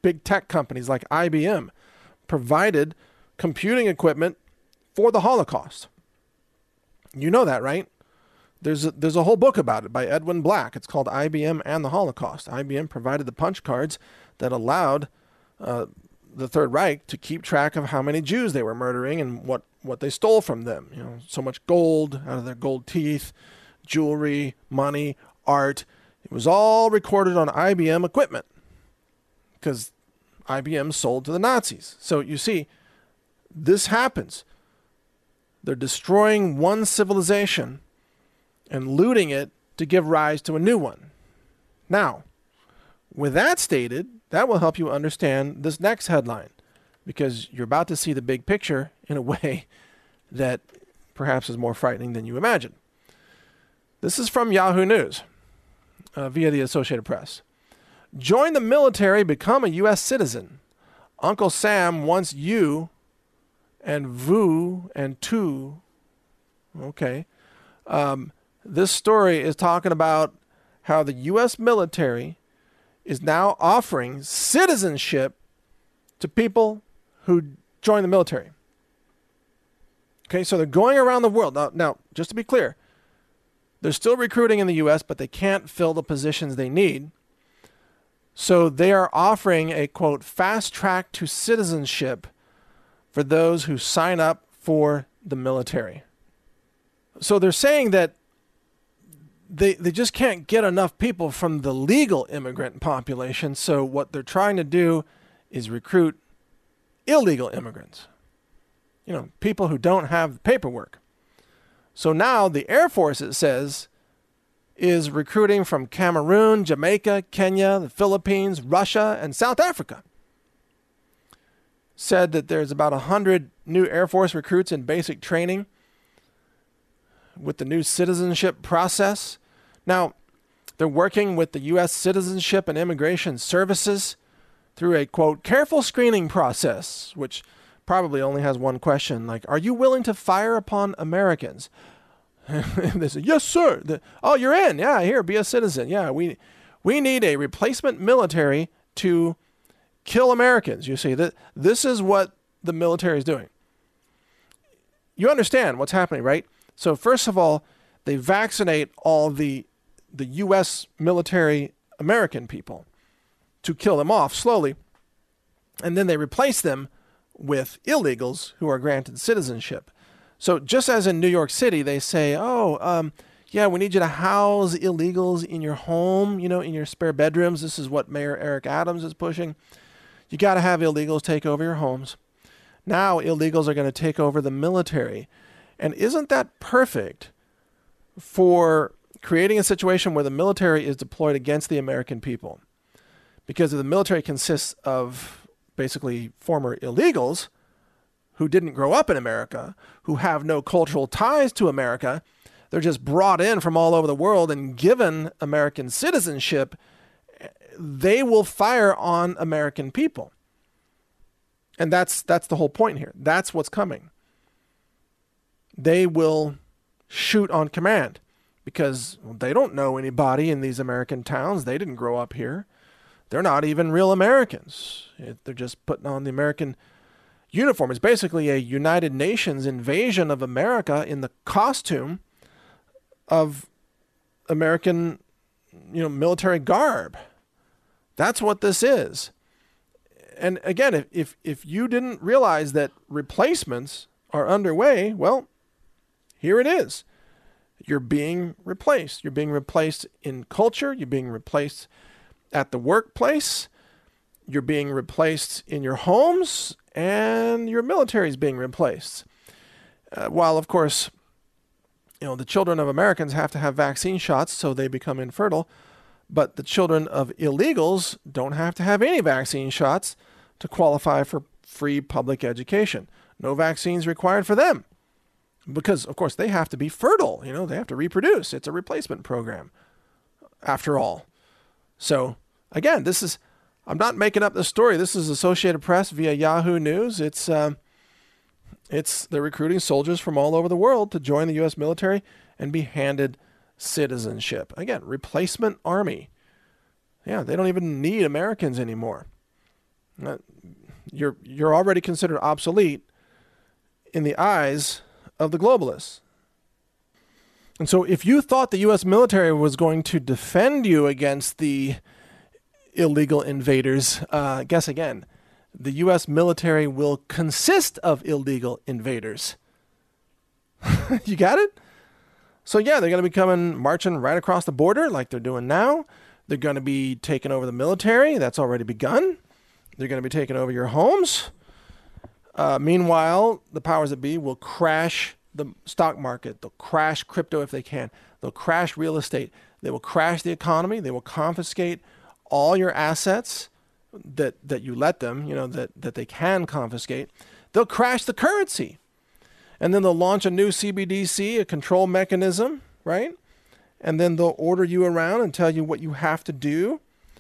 S1: big tech companies like I B M provided computing equipment for the Holocaust. You know that, right? There's a, there's a whole book about it by Edwin Black. It's called I B M and the Holocaust. I B M provided the punch cards that allowed uh, the Third Reich to keep track of how many Jews they were murdering and what, what they stole from them. You know, so much gold out of their gold teeth, jewelry, money, art. It was all recorded on I B M equipment because I B M sold to the Nazis. So you see, this happens. They're destroying one civilization and looting it to give rise to a new one. Now, with that stated, that will help you understand this next headline, because you're about to see the big picture in a way that perhaps is more frightening than you imagine. This is from Yahoo News uh, via the Associated Press. Join the military, become a U S citizen. Uncle Sam wants you and vous and tu. Okay. Um, this story is talking about how the U S military is now offering citizenship to people who join the military. Okay, so they're going around the world. Now, now, just to be clear, they're still recruiting in the U S, but they can't fill the positions they need. So they are offering a, quote, fast track to citizenship for those who sign up for the military. So they're saying that they they just can't get enough people from the legal immigrant population. So what they're trying to do is recruit illegal immigrants. You know, people who don't have the paperwork. So now the Air Force, it says, is recruiting from Cameroon, Jamaica, Kenya, the Philippines, Russia, and South Africa. Said that there's about one hundred new Air Force recruits in basic training with the new citizenship process. Now, they're working with the U S Citizenship and Immigration Services through a, quote, careful screening process, which probably only has one question, like, are you willing to fire upon Americans? They say, yes, sir. The, oh, you're in. Yeah, here, be a citizen. Yeah, we we need a replacement military to kill Americans. You see, that this is what the military is doing. You understand what's happening, right? So first of all, they vaccinate all the the U S military American people to kill them off slowly, and then they replace them with illegals who are granted citizenship. So just as in New York City, they say, oh, um, yeah, we need you to house illegals in your home, you know, in your spare bedrooms. This is what Mayor Eric Adams is pushing. You got to have illegals take over your homes. Now illegals are going to take over the military. And isn't that perfect for creating a situation where the military is deployed against the American people? Because the military consists of basically former illegals who didn't grow up in America, who have no cultural ties to America. They're just brought in from all over the world and given American citizenship. They will fire on American people. And that's that's the whole point here. That's what's coming. They will shoot on command because they don't know anybody in these American towns. They didn't grow up here. They're not even real Americans. They're just putting on the American uniform. It's basically a United Nations invasion of America in the costume of American, you know, military garb. That's what this is. And again, if, if, if you didn't realize that replacements are underway, well, here it is. You're being replaced. You're being replaced in culture. You're being replaced at the workplace. You're being replaced in your homes, and your military is being replaced. Uh, while, of course, you know, the children of Americans have to have vaccine shots so they become infertile, but the children of illegals don't have to have any vaccine shots to qualify for free public education. No vaccines required for them because, of course, they have to be fertile. You know, they have to reproduce. It's a replacement program, after all. So, again, this is, I'm not making up the story. This is Associated Press via Yahoo News. It's, uh, it's they're recruiting soldiers from all over the world to join the U S military and be handed citizenship. Again, replacement army. Yeah, they don't even need Americans anymore. Uh, you're you're already considered obsolete in the eyes of the globalists. And so if you thought the U S military was going to defend you against the illegal invaders, uh, guess again. The U S military will consist of illegal invaders. You got it? So yeah, they're going to be coming, marching right across the border like they're doing now. They're going to be taking over the military. That's already begun. They're going to be taking over your homes. Uh, meanwhile, the powers that be will crash the stock market. They'll crash crypto if they can. They'll crash real estate. They will crash the economy. They will confiscate all your assets that that you let them, you know, that, that they can confiscate. They'll crash the currency. And then they'll launch a new C B D C, a control mechanism, right? And then they'll order you around and tell you what you have to do.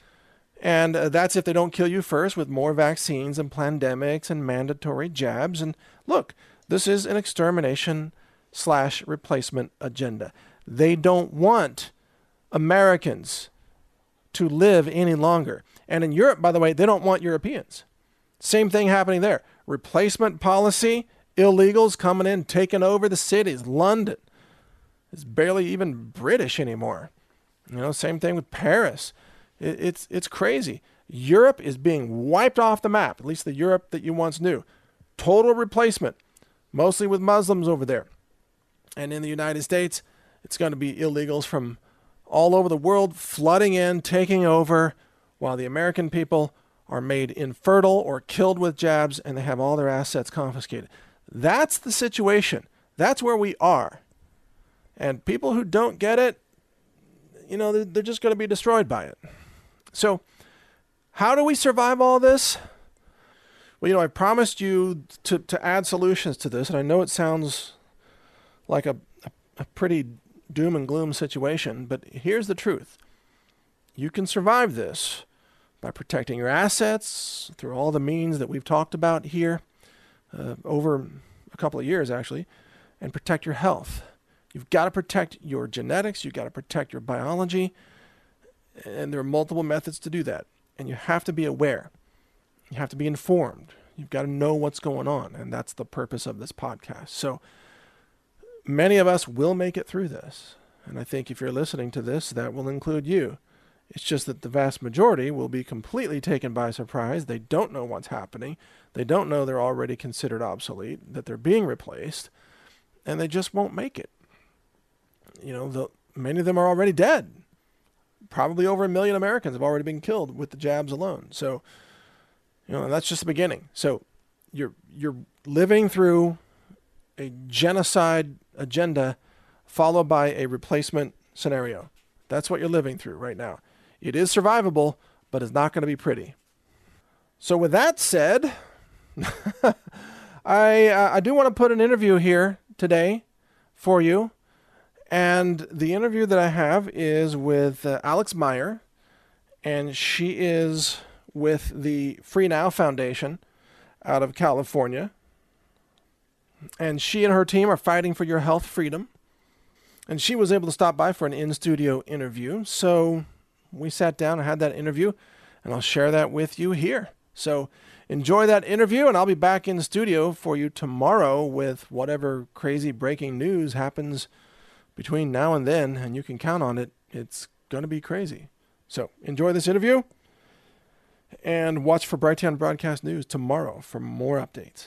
S1: And uh, that's if they don't kill you first with more vaccines and pandemics and mandatory jabs. And look, this is an extermination slash replacement agenda. They don't want Americans to live any longer. And in Europe, by the way, they don't want Europeans. Same thing happening there. Replacement policy, illegals coming in, taking over the cities. London is barely even British anymore. You know, same thing with Paris. It, it's it's crazy. Europe is being wiped off the map, at least the Europe that you once knew. Total replacement, mostly with Muslims over there. And in the United States, it's going to be illegals from all over the world flooding in, taking over, while the American people are made infertile or killed with jabs and they have all their assets confiscated. That's the situation. That's where we are. And people who don't get it, you know, they're, they're just going to be destroyed by it. So how do we survive all this? Well, you know, I promised you to, to add solutions to this, and I know it sounds like a, a, a pretty doom and gloom situation, but here's the truth. You can survive this by protecting your assets through all the means that we've talked about here uh, over a couple of years, actually, and protect your health. You've got to protect your genetics. You've got to protect your biology. And there are multiple methods to do that. And you have to be aware. You have to be informed. You've got to know what's going on. And that's the purpose of this podcast. So many of us will make it through this. And I think if you're listening to this, that will include you. It's just that the vast majority will be completely taken by surprise. They don't know what's happening. They don't know they're already considered obsolete, that they're being replaced, and they just won't make it. You know, the, many of them are already dead. Probably over a million Americans have already been killed with the jabs alone. So, you know, that's just the beginning. So you're you're living through a genocide agenda followed by a replacement scenario. That's what you're living through right now. It is survivable, but it's not going to be pretty. So with that said, I uh, I do want to put an interview here today for you. And the interview that I have is with uh, Alex Meyer, and she is with the Free Now Foundation out of California. And she and her team are fighting for your health freedom. And she was able to stop by for an in-studio interview. So we sat down and had that interview, and I'll share that with you here. So enjoy that interview, and I'll be back in the studio for you tomorrow with whatever crazy breaking news happens between now and then, and you can count on it. It's going to be crazy. So enjoy this interview, and watch for Brighteon Broadcast News tomorrow for more updates.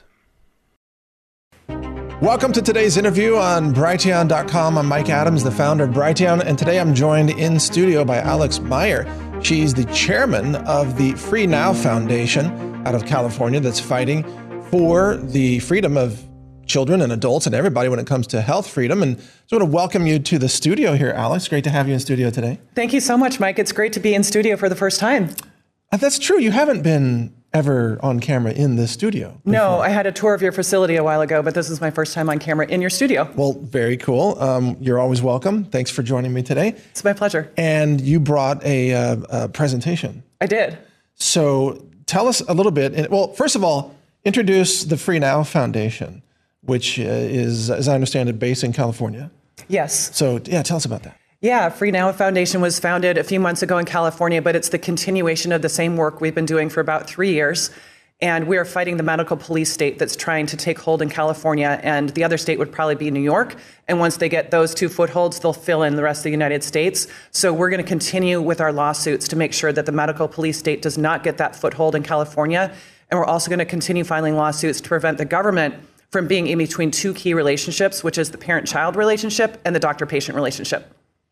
S1: Welcome to today's interview on Brighteon dot com. I'm Mike Adams, the founder of Brighteon, and today I'm joined in studio by Alex Meyer. She's the chairman of the Free Now Foundation out of California that's fighting for the freedom of children and adults and everybody when it comes to health freedom. And so I want to welcome you to the studio here, Alex. Great to have you in studio today.
S2: Thank you so much, Mike. It's great to be in studio for the first time.
S1: Uh, that's true. You haven't been ever on camera in this studio before.
S2: No, I had a tour of your facility a while ago, but this is my first time on camera in your studio.
S1: Well, very cool. Um, you're always welcome. Thanks for joining me today.
S2: It's my pleasure.
S1: And you brought a, uh, a presentation.
S2: I did.
S1: So tell us a little bit. Well, first of all, introduce the Free Now Foundation, which uh, is, as I understand it, based in California.
S2: Yes.
S1: So yeah, tell us about that.
S2: Yeah, Free Now Foundation was founded a few months ago in California, but it's the continuation of the same work we've been doing for about three years. And we are fighting the medical police state that's trying to take hold in California. And the other state would probably be New York. And once they get those two footholds, they'll fill in the rest of the United States. So we're going to continue with our lawsuits to make sure that the medical police state does not get that foothold in California. And we're also going to continue filing lawsuits to prevent the government from being in between two key relationships, which is the parent-child relationship and the doctor-patient relationship.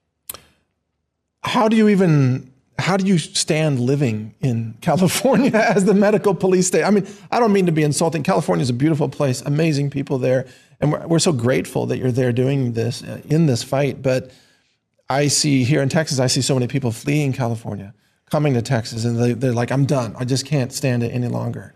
S1: How do you even, how do you stand living in California as the medical police state? I mean, I don't mean to be insulting. California is a beautiful place, amazing people there. And we're, we're so grateful that you're there doing this, uh, in this fight. But I see here in Texas, I see so many people fleeing California, coming to Texas, and they, they're like, I'm done. I just can't stand it any longer.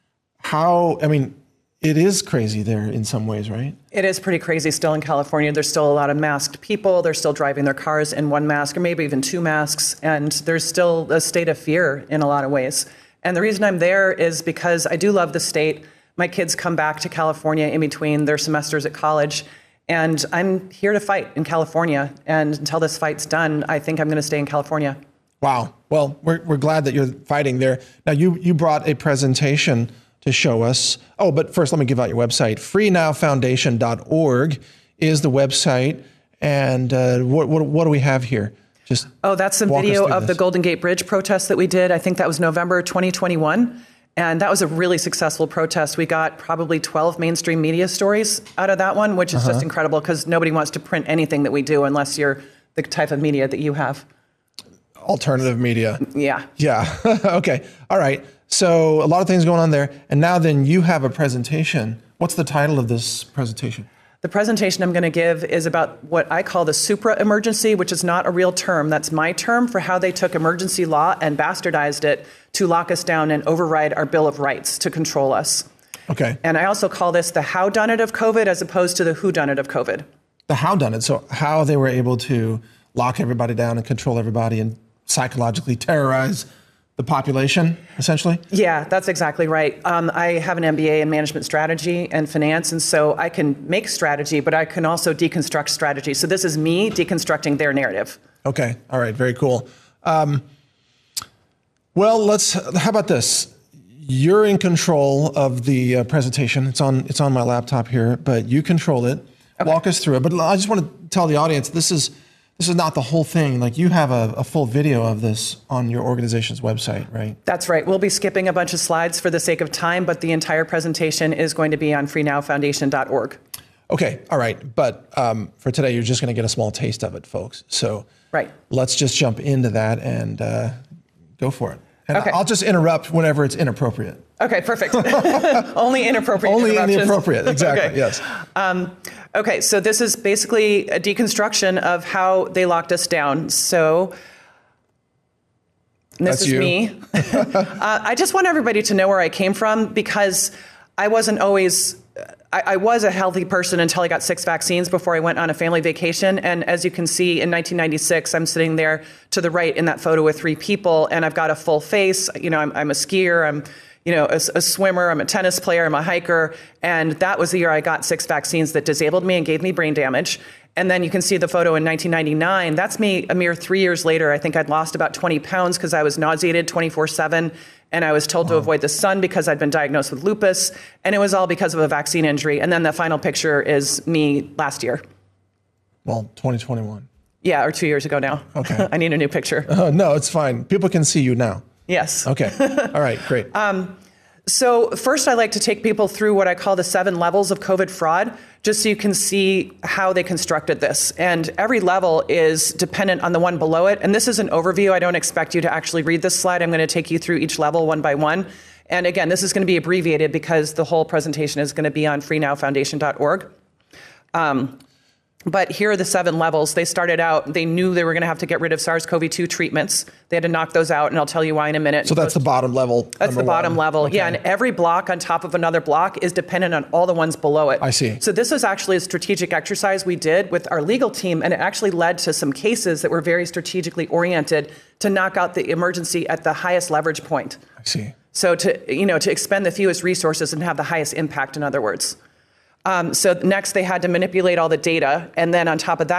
S1: How, I mean, it is crazy there in some ways, right?
S2: It is pretty crazy still in California. There's still a lot of masked people. They're still driving their cars in one mask or maybe even two masks. And there's still a state of fear in a lot of ways. And the reason I'm there is because I do love the state. My kids come back to California in between their semesters at college. And I'm here to fight in California. And until this fight's done, I think I'm going to stay in California.
S1: Wow. Well, we're, we're glad that you're fighting there. Now, you, you brought a presentation to show us. Oh, but first, let me give out your website. free now foundation dot org is the website. And uh, what, what what do we have here? Just
S2: oh, that's some video of
S1: this.
S2: the Golden Gate Bridge protest that we did. I think that was November twenty twenty-one. And that was a really successful protest. We got probably twelve mainstream media stories out of that one, which is uh-huh. just incredible because nobody wants to print anything that we do unless you're the type of media that you have.
S1: Alternative media.
S2: Yeah.
S1: Yeah. Okay. All right. So a lot of things going on there. And now then you have a presentation. What's the title of this presentation?
S2: The presentation I'm going to give is about what I call the supra emergency, which is not a real term. That's my term for how they took emergency law and bastardized it to lock us down and override our Bill of Rights to control us.
S1: Okay.
S2: And I also call this the how done it of COVID as opposed to the who done it of COVID.
S1: The how done it. So how they were able to lock everybody down and control everybody and psychologically terrorize the population, essentially?
S2: Yeah, that's exactly right. Um, I have an M B A in management strategy and finance, and so I can make strategy, but I can also deconstruct strategy. So this is me deconstructing their narrative.
S1: Okay. All right. Very cool. Um, well, let's. How about this? You're in control of the uh, presentation. It's on. It's on my laptop here, but you control it. Okay. Walk us through it. But I just want to tell the audience this is. This is not the whole thing. Like you have a, a full video of this on your organization's website, right?
S2: That's right. We'll be skipping a bunch of slides for the sake of time, but the entire presentation is going to be on free now foundation dot org.
S1: Okay. All right. But um, for today, you're just going to get a small taste of it, folks. So
S2: right.
S1: Let's just jump into that and uh, go for it. And
S2: okay.
S1: I'll just interrupt whenever it's inappropriate.
S2: Okay, perfect. Only inappropriate
S1: Only inappropriate, exactly,
S2: okay.
S1: Yes.
S2: Um, okay, so this is basically a deconstruction of how they locked us down. So this
S1: That's
S2: is
S1: you.
S2: me. uh, I just want everybody to know where I came from because I wasn't always... I, I was a healthy person until I got six vaccines before I went on a family vacation. And as you can see, in nineteen ninety-six, I'm sitting there to the right in that photo with three people, and I've got a full face. You know, I'm, I'm a skier, I'm, you know, a, a swimmer, I'm a tennis player, I'm a hiker. And that was the year I got six vaccines that disabled me and gave me brain damage. And then you can see the photo in nineteen ninety-nine. That's me a mere three years later. I think I'd lost about twenty pounds because I was nauseated twenty-four seven. And I was told wow. to avoid the sun because I'd been diagnosed with lupus. And it was all because of a vaccine injury. And then the final picture is me last year.
S1: Well, twenty twenty-one.
S2: Yeah, or two years ago now.
S1: Okay.
S2: I need a new picture.
S1: Uh, no, it's fine. People can see you now.
S2: Yes.
S1: Okay. All right, great.
S2: um, so first, I like to take people through what I call the seven levels of COVID fraud, just so you can see how they constructed this. And every level is dependent on the one below it. And this is an overview. I don't expect you to actually read this slide. I'm going to take you through each level one by one. And again, this is going to be abbreviated because the whole presentation is going to be on free now foundation dot org. Um, But here are the seven levels. They started out, they knew they were going to have to get rid of SARS-C o V two treatments. They had to knock those out, and I'll tell you why in a minute.
S1: So that's the bottom level.
S2: That's the bottom
S1: one.
S2: level.
S1: Okay.
S2: Yeah, and every block on top of another block is dependent on all the ones below it.
S1: I see.
S2: So this was actually a strategic exercise we did with our legal team, and it actually led to some cases that were very strategically oriented to knock out the emergency at the highest leverage point.
S1: I see.
S2: So to, you know, to expend the fewest resources and have the highest impact, in other words. Um, so next, they had to manipulate all the data, and then on top of that,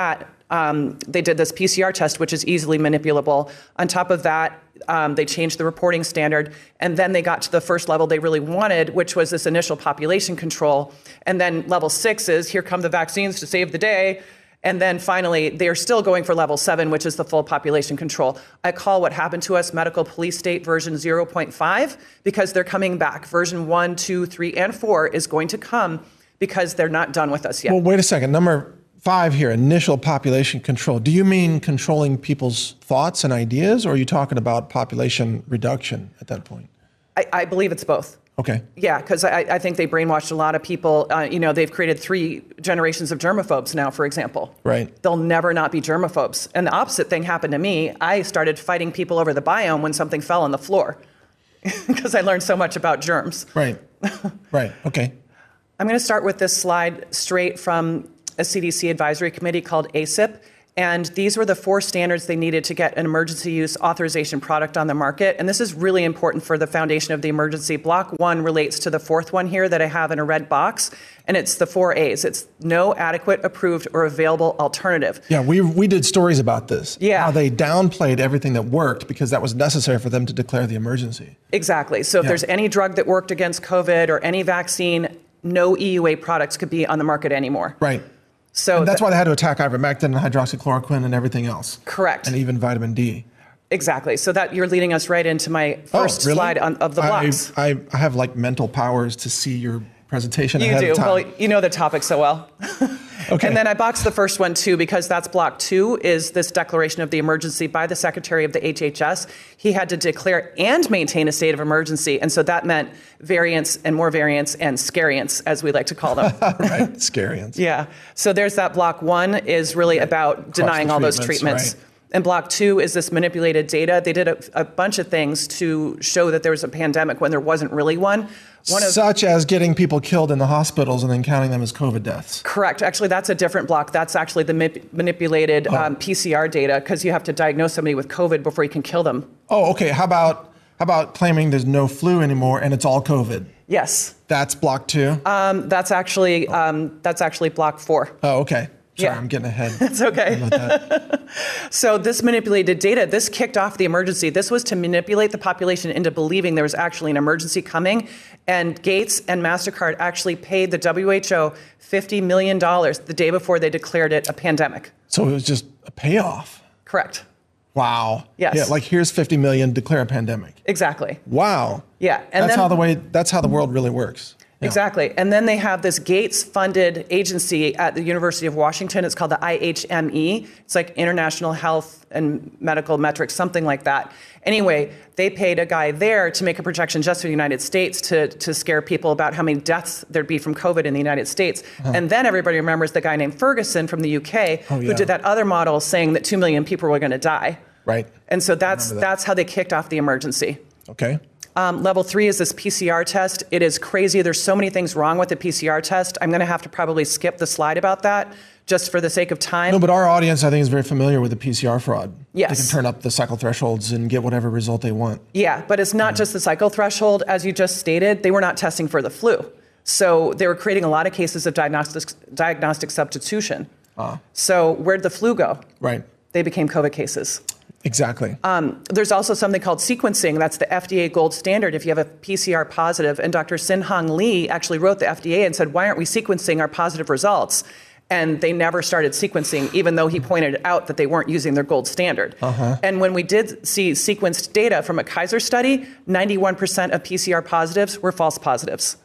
S2: Um, they did this P C R test, which is easily manipulable. On top of that, um, they changed the reporting standard, and then they got to the first level they really wanted, which was this initial population control. And then level six is, here come the vaccines to save the day. And then finally, they're still going for level seven, which is the full population control. I call what happened to us medical police state version zero point five, because they're coming back. Version one, two, three, and four is going to come because they're not done with us yet.
S1: Well, wait a second. Number five here, initial population control. Do you mean controlling people's thoughts and ideas, or are you talking about population reduction at that point?
S2: I, I believe it's both.
S1: Okay.
S2: Yeah, because I, I think they brainwashed a lot of people. Uh, you know, they've created three generations of germaphobes now, for example.
S1: Right.
S2: They'll never not be germaphobes. And the opposite thing happened to me. I started fighting people over the biome when something fell on the floor because I learned so much about germs.
S1: Right. Right. Okay.
S2: I'm going to start with this slide straight from a C D C advisory committee called A C I P. And these were the four standards they needed to get an emergency use authorization product on the market. And this is really important for the foundation of the emergency. Block one relates to the fourth one here that I have in a red box. And it's the four A's. It's no adequate, approved, or available alternative.
S1: Yeah, we we did stories about this.
S2: Yeah.
S1: How they downplayed everything that worked because that was necessary for them to declare the emergency.
S2: Exactly. So if
S1: Yeah.
S2: there's any drug that worked against COVID or any vaccine, no E U A products could be on the market anymore.
S1: Right.
S2: So
S1: And that's
S2: th-
S1: why they had to attack ivermectin and hydroxychloroquine and everything else.
S2: Correct.
S1: And even vitamin D.
S2: Exactly. So that you're leading us right into my first
S1: Oh, really?
S2: slide on, of the
S1: I-
S2: blocks.
S1: I, I have like mental powers to see your presentation
S2: You
S1: ahead
S2: do.
S1: of time.
S2: Well, you know the topic so well.
S1: Okay.
S2: And then I boxed the first one too, because that's block two, is this declaration of the emergency by the Secretary of the H H S. He had to declare and maintain a state of emergency. And so that meant variants and more variants and scariants, as we like to call them.
S1: Right, scariants.
S2: Yeah. So there's that block one is really about denying
S1: the
S2: all those
S1: treatments,
S2: treatments.
S1: right.
S2: And block two is this manipulated data. They did a, a bunch of things to show that there was a pandemic when there wasn't really one. One of
S1: Such as getting people killed in the hospitals and then counting them as COVID deaths.
S2: Correct. Actually, that's a different block. That's actually the ma- manipulated um, P C R data, because you have to diagnose somebody with COVID before you can kill them.
S1: Oh, okay. How about how about claiming there's no flu anymore and it's all COVID?
S2: Yes.
S1: That's block two.
S2: Um, that's actually um, that's actually block four.
S1: oh, okay. Sorry,
S2: yeah.
S1: I'm getting ahead.
S2: It's okay.
S1: About that.
S2: So this manipulated data, this kicked off the emergency. This was to manipulate the population into believing there was actually an emergency coming. And Gates and MasterCard actually paid the W H O fifty million dollars the day before they declared it a pandemic.
S1: So it was just a payoff.
S2: Correct.
S1: Wow.
S2: Yes.
S1: Yeah, like here's fifty million, declare a pandemic.
S2: Exactly.
S1: Wow.
S2: Yeah. And
S1: that's
S2: then,
S1: how the way that's how the world really works. Yeah.
S2: Exactly. And then they have this Gates-funded agency at the University of Washington. It's called the I H M E. It's like International Health and Medical Metrics, something like that. Anyway, they paid a guy there to make a projection just for the United States to, to scare people about how many deaths there'd be from COVID in the United States. Uh-huh. And then everybody remembers the guy named Ferguson from the U K,
S1: oh, yeah.
S2: who did that other model saying that two million people were going to die.
S1: Right.
S2: And so that's
S1: that.
S2: that's how they kicked off the emergency.
S1: Okay.
S2: Um, level three is this P C R test. It is crazy. There's so many things wrong with the P C R test. I'm going to have to probably skip the slide about that just for the sake of time.
S1: No, but our audience, I think, is very familiar with the P C R fraud.
S2: Yes.
S1: They can turn up the cycle thresholds and get whatever result they want.
S2: Yeah, but it's not just the cycle threshold. As you just stated, they were not testing for the flu. So they were creating a lot of cases of diagnostic, diagnostic substitution.
S1: Ah.
S2: So where'd the flu go?
S1: Right.
S2: They became COVID cases.
S1: Exactly.
S2: Um, there's also something called sequencing. That's the F D A gold standard if you have a P C R positive. And Doctor Sin-Hong Lee actually wrote the F D A and said, why aren't we sequencing our positive results? And they never started sequencing, even though he pointed out that they weren't using their gold standard.
S1: Uh-huh.
S2: And when we did see sequenced data from a Kaiser study, ninety-one percent of P C R positives were false positives.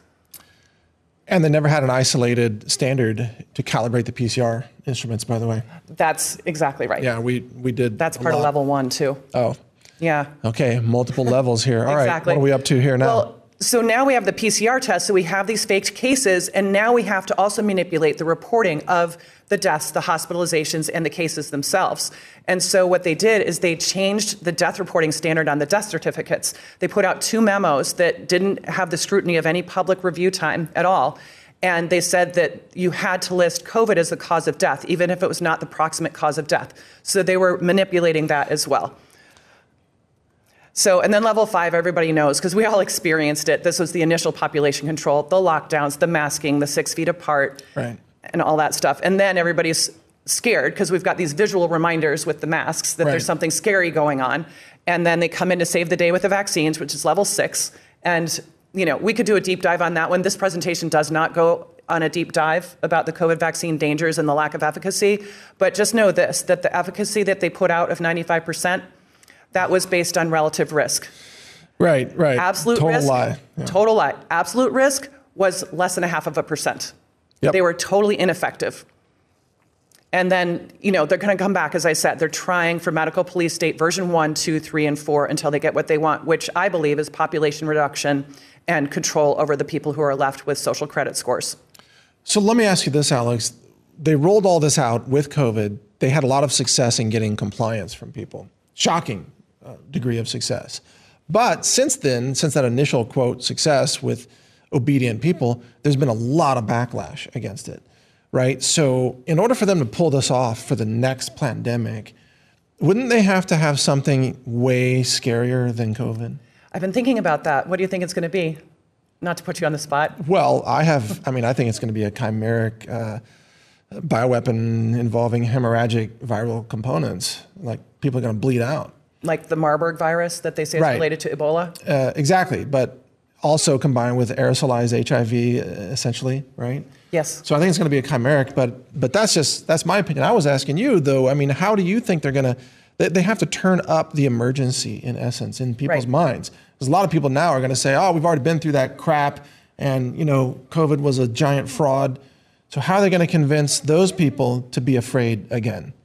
S1: And they never had an isolated standard to calibrate the P C R instruments, by the way.
S2: That's exactly right.
S1: Yeah, we, we did.
S2: That's
S1: a
S2: part of
S1: lot.
S2: level one, too.
S1: Oh,
S2: Yeah.
S1: okay. Multiple levels here. All
S2: Exactly.
S1: right. What are we up to here now?
S2: Well, so now we have the P C R test, so we have these faked cases, and now we have to also manipulate the reporting of the deaths, the hospitalizations, and the cases themselves. And so what they did is they changed the death reporting standard on the death certificates. They put out two memos that didn't have the scrutiny of any public review time at all. And they said that you had to list COVID as the cause of death, even if it was not the proximate cause of death. So they were manipulating that as well. So, and then level five, everybody knows, because we all experienced it. This was the initial population control, the lockdowns, the masking, the six feet apart,
S1: Right.
S2: and all that stuff. And then everybody's scared because we've got these visual reminders with the masks that
S1: Right.
S2: there's something scary going on. And then they come in to save the day with the vaccines, which is level six. And, you know, we could do a deep dive on that one. This presentation does not go on a deep dive about the COVID vaccine dangers and the lack of efficacy. But just know this, that the efficacy that they put out of ninety-five percent, that was based on relative risk.
S1: Right, right.
S2: Absolute
S1: Total
S2: risk.
S1: lie. Yeah.
S2: Total lie. Absolute risk was less than a half of a percent.
S1: Yep.
S2: They were totally ineffective. And then, you know, they're going to come back, as I said, they're trying for medical police state version one, two, three, and four until they get what they want, which I believe is population reduction and control over the people who are left with social credit scores.
S1: So let me ask you this, Alex. They rolled all this out with COVID. They had a lot of success in getting compliance from people. Shocking uh, degree of success. But since then, since that initial, quote, success with obedient people, there's been a lot of backlash against it, right? So in order for them to pull this off for the next pandemic, wouldn't they have to have something way scarier than COVID?
S2: I've been thinking about that. What do you think it's going to be? Not to put you on the spot.
S1: Well, I have, I mean, I think it's going to be a chimeric uh, bioweapon involving hemorrhagic viral components. Like people are going to bleed out.
S2: Like the Marburg virus that they say is
S1: Right.
S2: related to Ebola?
S1: Uh, exactly, but also combined with aerosolized H I V, uh, essentially, right?
S2: Yes.
S1: So I think it's going to be a chimeric, but but that's just that's my opinion. I was asking you though. I mean, how do you think they're going to? They, they have to turn up the emergency in essence in people's
S2: Right.
S1: minds. Because a lot of people now are going to say, "Oh, we've already been through that crap, and you know, COVID was a giant fraud." So how are they going to convince those people to be afraid again?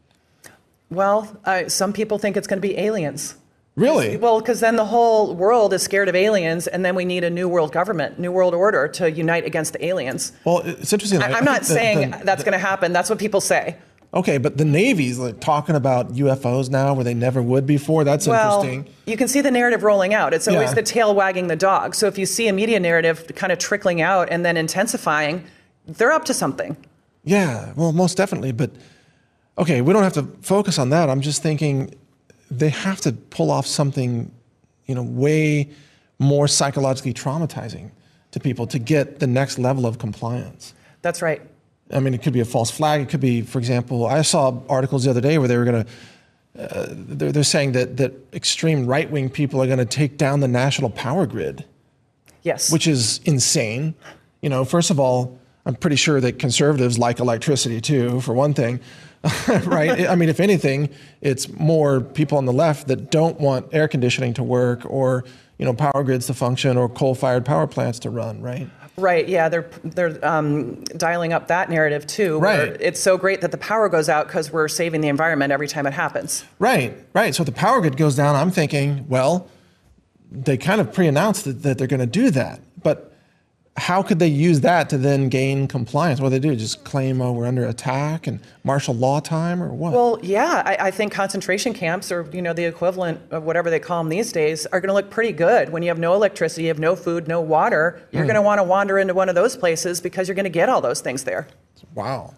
S2: Well, uh, some people think it's going to be aliens.
S1: Really?
S2: Well, because then the whole world is scared of aliens, and then we need a new world government, new world order to unite against the aliens.
S1: Well, it's interesting.
S2: I,
S1: I
S2: I'm not
S1: think the-
S2: saying
S1: the-
S2: that's going to happen. That's what people say.
S1: Okay, but the Navy's like talking about U F Os now where they never would before. That's
S2: Well,
S1: interesting.
S2: you can see the narrative rolling out. It's always
S1: Yeah.
S2: the tail wagging the dog. So if you see a media narrative kind of trickling out and then intensifying, they're up to something.
S1: Yeah, well, most definitely. But okay, we don't have to focus on that. I'm just thinking they have to pull off something, you know, way more psychologically traumatizing to people to get the next level of compliance.
S2: That's right.
S1: I mean, it could be a false flag. It could be, for example, I saw articles the other day where they were going to, uh, they're, they're saying that, that extreme right-wing people are going to take down the national power grid,
S2: Yes.
S1: which is insane. You know, first of all, I'm pretty sure that conservatives like electricity too, for one thing, right? I mean, if anything, it's more people on the left that don't want air conditioning to work or, you know, power grids to function or coal-fired power plants to run, right?
S2: Right, yeah, they're they're um, dialing up that narrative too. where
S1: Right.
S2: It's so great that the power goes out because we're saving the environment every time it happens.
S1: Right, right. So if the power grid goes down, I'm thinking, well, they kind of pre-announced that, that they're going to do that. But how could they use that to then gain compliance? What do they do? Just claim, oh, we're under attack and martial law time or what?
S2: Well, yeah, I, I think concentration camps, or you know, the equivalent of whatever they call them these days, are going to look pretty good. When you have no electricity, you have no food, no water, you're going to want to wander into one of those places because you're going to get all those things there.
S1: Wow.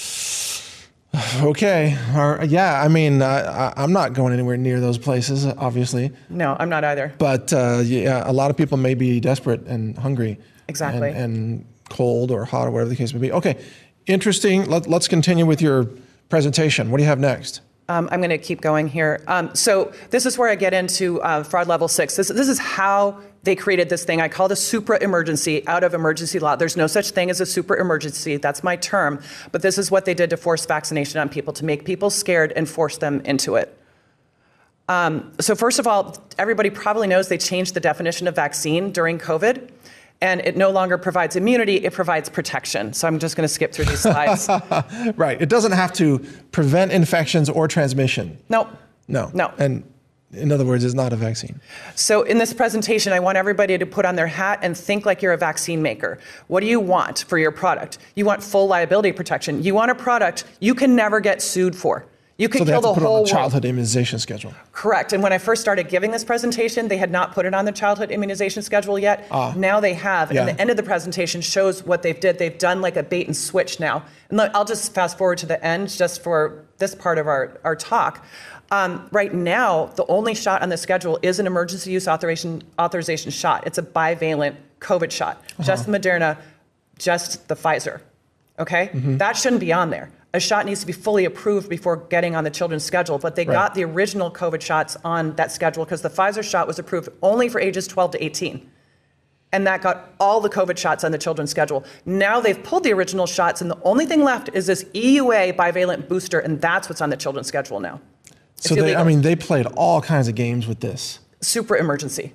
S1: Okay. Or, yeah, I mean, uh, I, I'm not going anywhere near those places, obviously.
S2: No, I'm not either.
S1: But uh, yeah, a lot of people may be desperate and hungry.
S2: Exactly.
S1: And, and cold or hot or whatever the case may be. Okay, interesting. Let, let's continue with your presentation. What do you have next?
S2: Um, I'm going to keep going here. Um, so this is where I get into uh, fraud level six. This, this is how they created this thing. I call it a supra emergency out of emergency law. There's no such thing as a super emergency. That's my term. But this is what they did to force vaccination on people, to make people scared and force them into it. Um, so first of all, everybody probably knows they changed the definition of vaccine during COVID. And it no longer provides immunity, it provides protection. So I'm just going to skip through these slides.
S1: Right. It doesn't have to prevent infections or transmission.
S2: Nope.
S1: No.
S2: No.
S1: And in other words, it's not a vaccine.
S2: So in this presentation, I want everybody to put on their hat and think like you're a vaccine maker. What do you want for your product? You want full liability protection. You want a product you can never get sued for. You could
S1: So they
S2: kill
S1: have to
S2: the
S1: put it
S2: whole
S1: on the
S2: world.
S1: childhood immunization schedule.
S2: Correct. And when I first started giving this presentation, they had not put it on the childhood immunization schedule yet.
S1: Ah.
S2: Now they have.
S1: Yeah.
S2: And the end of the presentation shows what they've did. They've done like a bait and switch now. And look, I'll just fast forward to the end just for this part of our, our talk. Um, right now, the only shot on the schedule is an emergency use authorization, authorization shot. It's a bivalent COVID shot. Uh-huh. Just the Moderna, just the Pfizer. Okay? Mm-hmm. That shouldn't be on there. A shot needs to be fully approved before getting on the children's schedule, but they
S1: Right.
S2: got the original COVID shots on that schedule because the Pfizer shot was approved only for ages twelve to eighteen. And that got all the COVID shots on the children's schedule. Now they've pulled the original shots, and the only thing left is this E U A bivalent booster, and that's what's on the children's schedule now.
S1: So they, I mean, they played all kinds of games with this.
S2: Super emergency.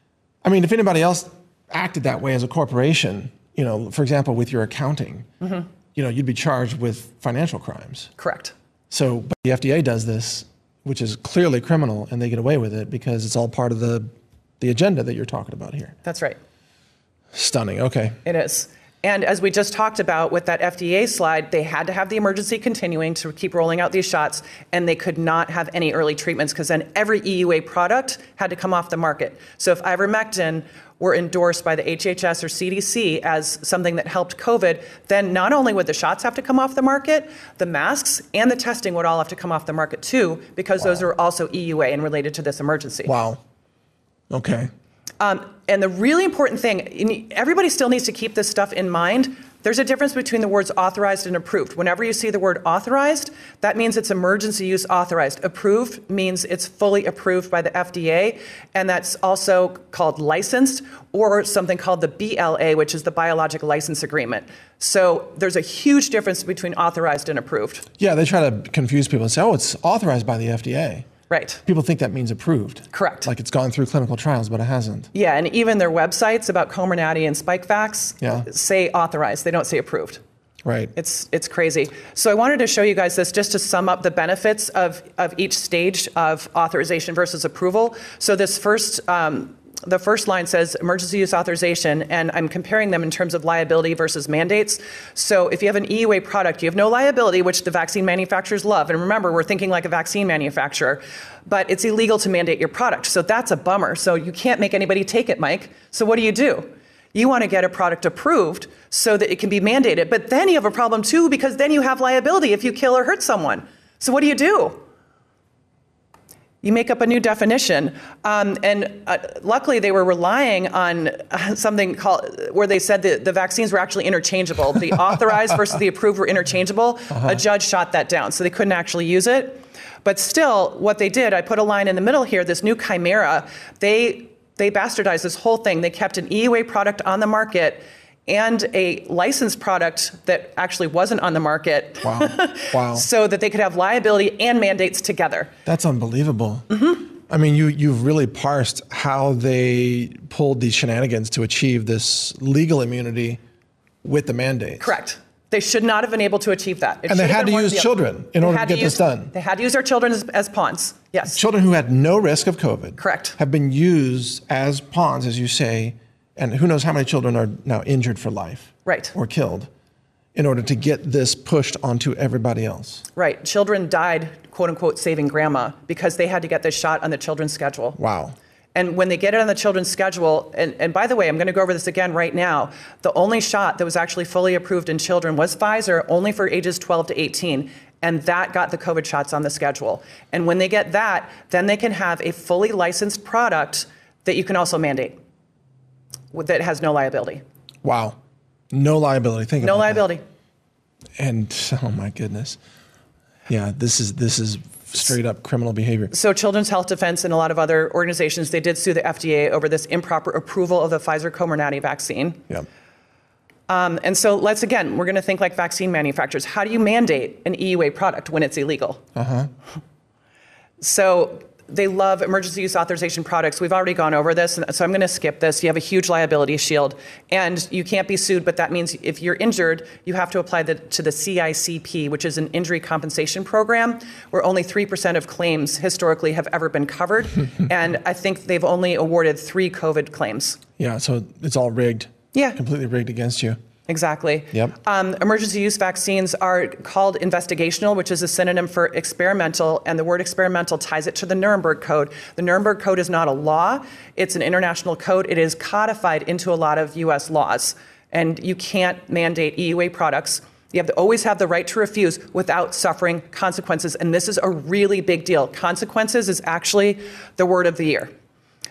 S1: I mean, if anybody else acted that way as a corporation, you know, for example, with your accounting, mm-hmm. you know, you'd be charged with financial crimes.
S2: Correct.
S1: So but the F D A does this, which is clearly criminal, and they get away with it because it's all part of the, the agenda that you're talking about here.
S2: That's right.
S1: Stunning. Okay.
S2: It is. And as we just talked about with that F D A slide, they had to have the emergency continuing to keep rolling out these shots, and they could not have any early treatments because then every E U A product had to come off the market. So if ivermectin were endorsed by the H H S or C D C as something that helped COVID, then not only would the shots have to come off the market, the masks and the testing would all have to come off the market too, because
S1: Wow.
S2: those are also E U A and related to this emergency.
S1: Wow. Okay.
S2: Um, and the really important thing, everybody still needs to keep this stuff in mind. There's a difference between the words authorized and approved. Whenever you see the word authorized, that means it's emergency use authorized. Approved means it's fully approved by the F D A, and that's also called licensed, or something called the B L A, which is the Biologic License Agreement. So there's a huge difference between authorized and approved.
S1: Yeah, they try to confuse people and say, oh, it's authorized by the F D A.
S2: Right.
S1: People think that means approved.
S2: Correct.
S1: Like it's gone through clinical trials, but it hasn't.
S2: Yeah, and even their websites about Comirnaty and Spikevax
S1: Yeah.
S2: say authorized. They don't say approved.
S1: Right.
S2: It's it's crazy. So I wanted to show you guys this just to sum up the benefits of, of each stage of authorization versus approval. So this first, um, the first line says emergency use authorization, and I'm comparing them in terms of liability versus mandates. So if you have an E U A product, you have no liability, which the vaccine manufacturers love. And remember, we're thinking like a vaccine manufacturer, but it's illegal to mandate your product. So that's a bummer. So you can't make anybody take it, Mike. So what do you do? You want to get a product approved so that it can be mandated. But then you have a problem too, because then you have liability if you kill or hurt someone. So what do you do? You make up a new definition. Um, and uh, luckily they were relying on uh, something called, where they said that the vaccines were actually interchangeable. The authorized versus the approved were interchangeable. Uh-huh. A judge shot that down, so they couldn't actually use it. But still, what they did, I put a line in the middle here, this new Chimera, they They bastardized this whole thing. They kept an E U A product on the market and a licensed product that actually wasn't on the market.
S1: Wow. Wow.
S2: So that they could have liability and mandates together.
S1: That's unbelievable. Mm-hmm. I mean, you, you've really parsed how they pulled these shenanigans to achieve this legal immunity with the mandates.
S2: Correct. They should not have been able to achieve that. It
S1: and they
S2: should have
S1: had to
S2: been one or
S1: use
S2: the other.
S1: children in
S2: They
S1: order to
S2: had
S1: get
S2: use-
S1: this done.
S2: They had to use their children as, as pawns. Yes.
S1: Children who had no risk of COVID.
S2: Correct.
S1: Have been used as pawns, as you say, and who knows how many children are now injured for life.
S2: Right.
S1: Or killed in order to get this pushed onto everybody else.
S2: Right. Children died, quote unquote, saving grandma because they had to get this shot on the children's schedule.
S1: Wow.
S2: And when they get it on the children's schedule, and, and by the way, I'm going to go over this again right now, the only shot that was actually fully approved in children was Pfizer, only for ages twelve to eighteen. And that got the COVID shots on the schedule. And when they get that, then they can have a fully licensed product that you can also mandate that has no liability.
S1: Wow. No liability. Think
S2: No
S1: about
S2: liability.
S1: that. And oh my goodness. Yeah, this is this is straight up criminal behavior.
S2: So Children's Health Defense and a lot of other organizations, they did sue the F D A over this improper approval of the Pfizer Comirnaty vaccine.
S1: Yeah.
S2: Um, and so let's, again, we're going to think like vaccine manufacturers. How do you mandate an E U A product when it's illegal?
S1: Uh-huh.
S2: So they love emergency use authorization products. We've already gone over this, so I'm going to skip this. You have a huge liability shield, and you can't be sued, but that means if you're injured, you have to apply the, to the C I C P, which is an injury compensation program, where only three percent of claims historically have ever been covered. And I think they've only awarded three COVID claims.
S1: Yeah, so it's all rigged.
S2: Yeah.
S1: Completely rigged against you.
S2: Exactly.
S1: Yep.
S2: Um, emergency use vaccines are called investigational, which is a synonym for experimental, and the word experimental ties it to the Nuremberg Code. The Nuremberg Code is not a law. It's an international code. It is codified into a lot of U S laws, and you can't mandate E U A products. You have to always have the right to refuse without suffering consequences, and this is a really big deal. Consequences is actually the word of the year.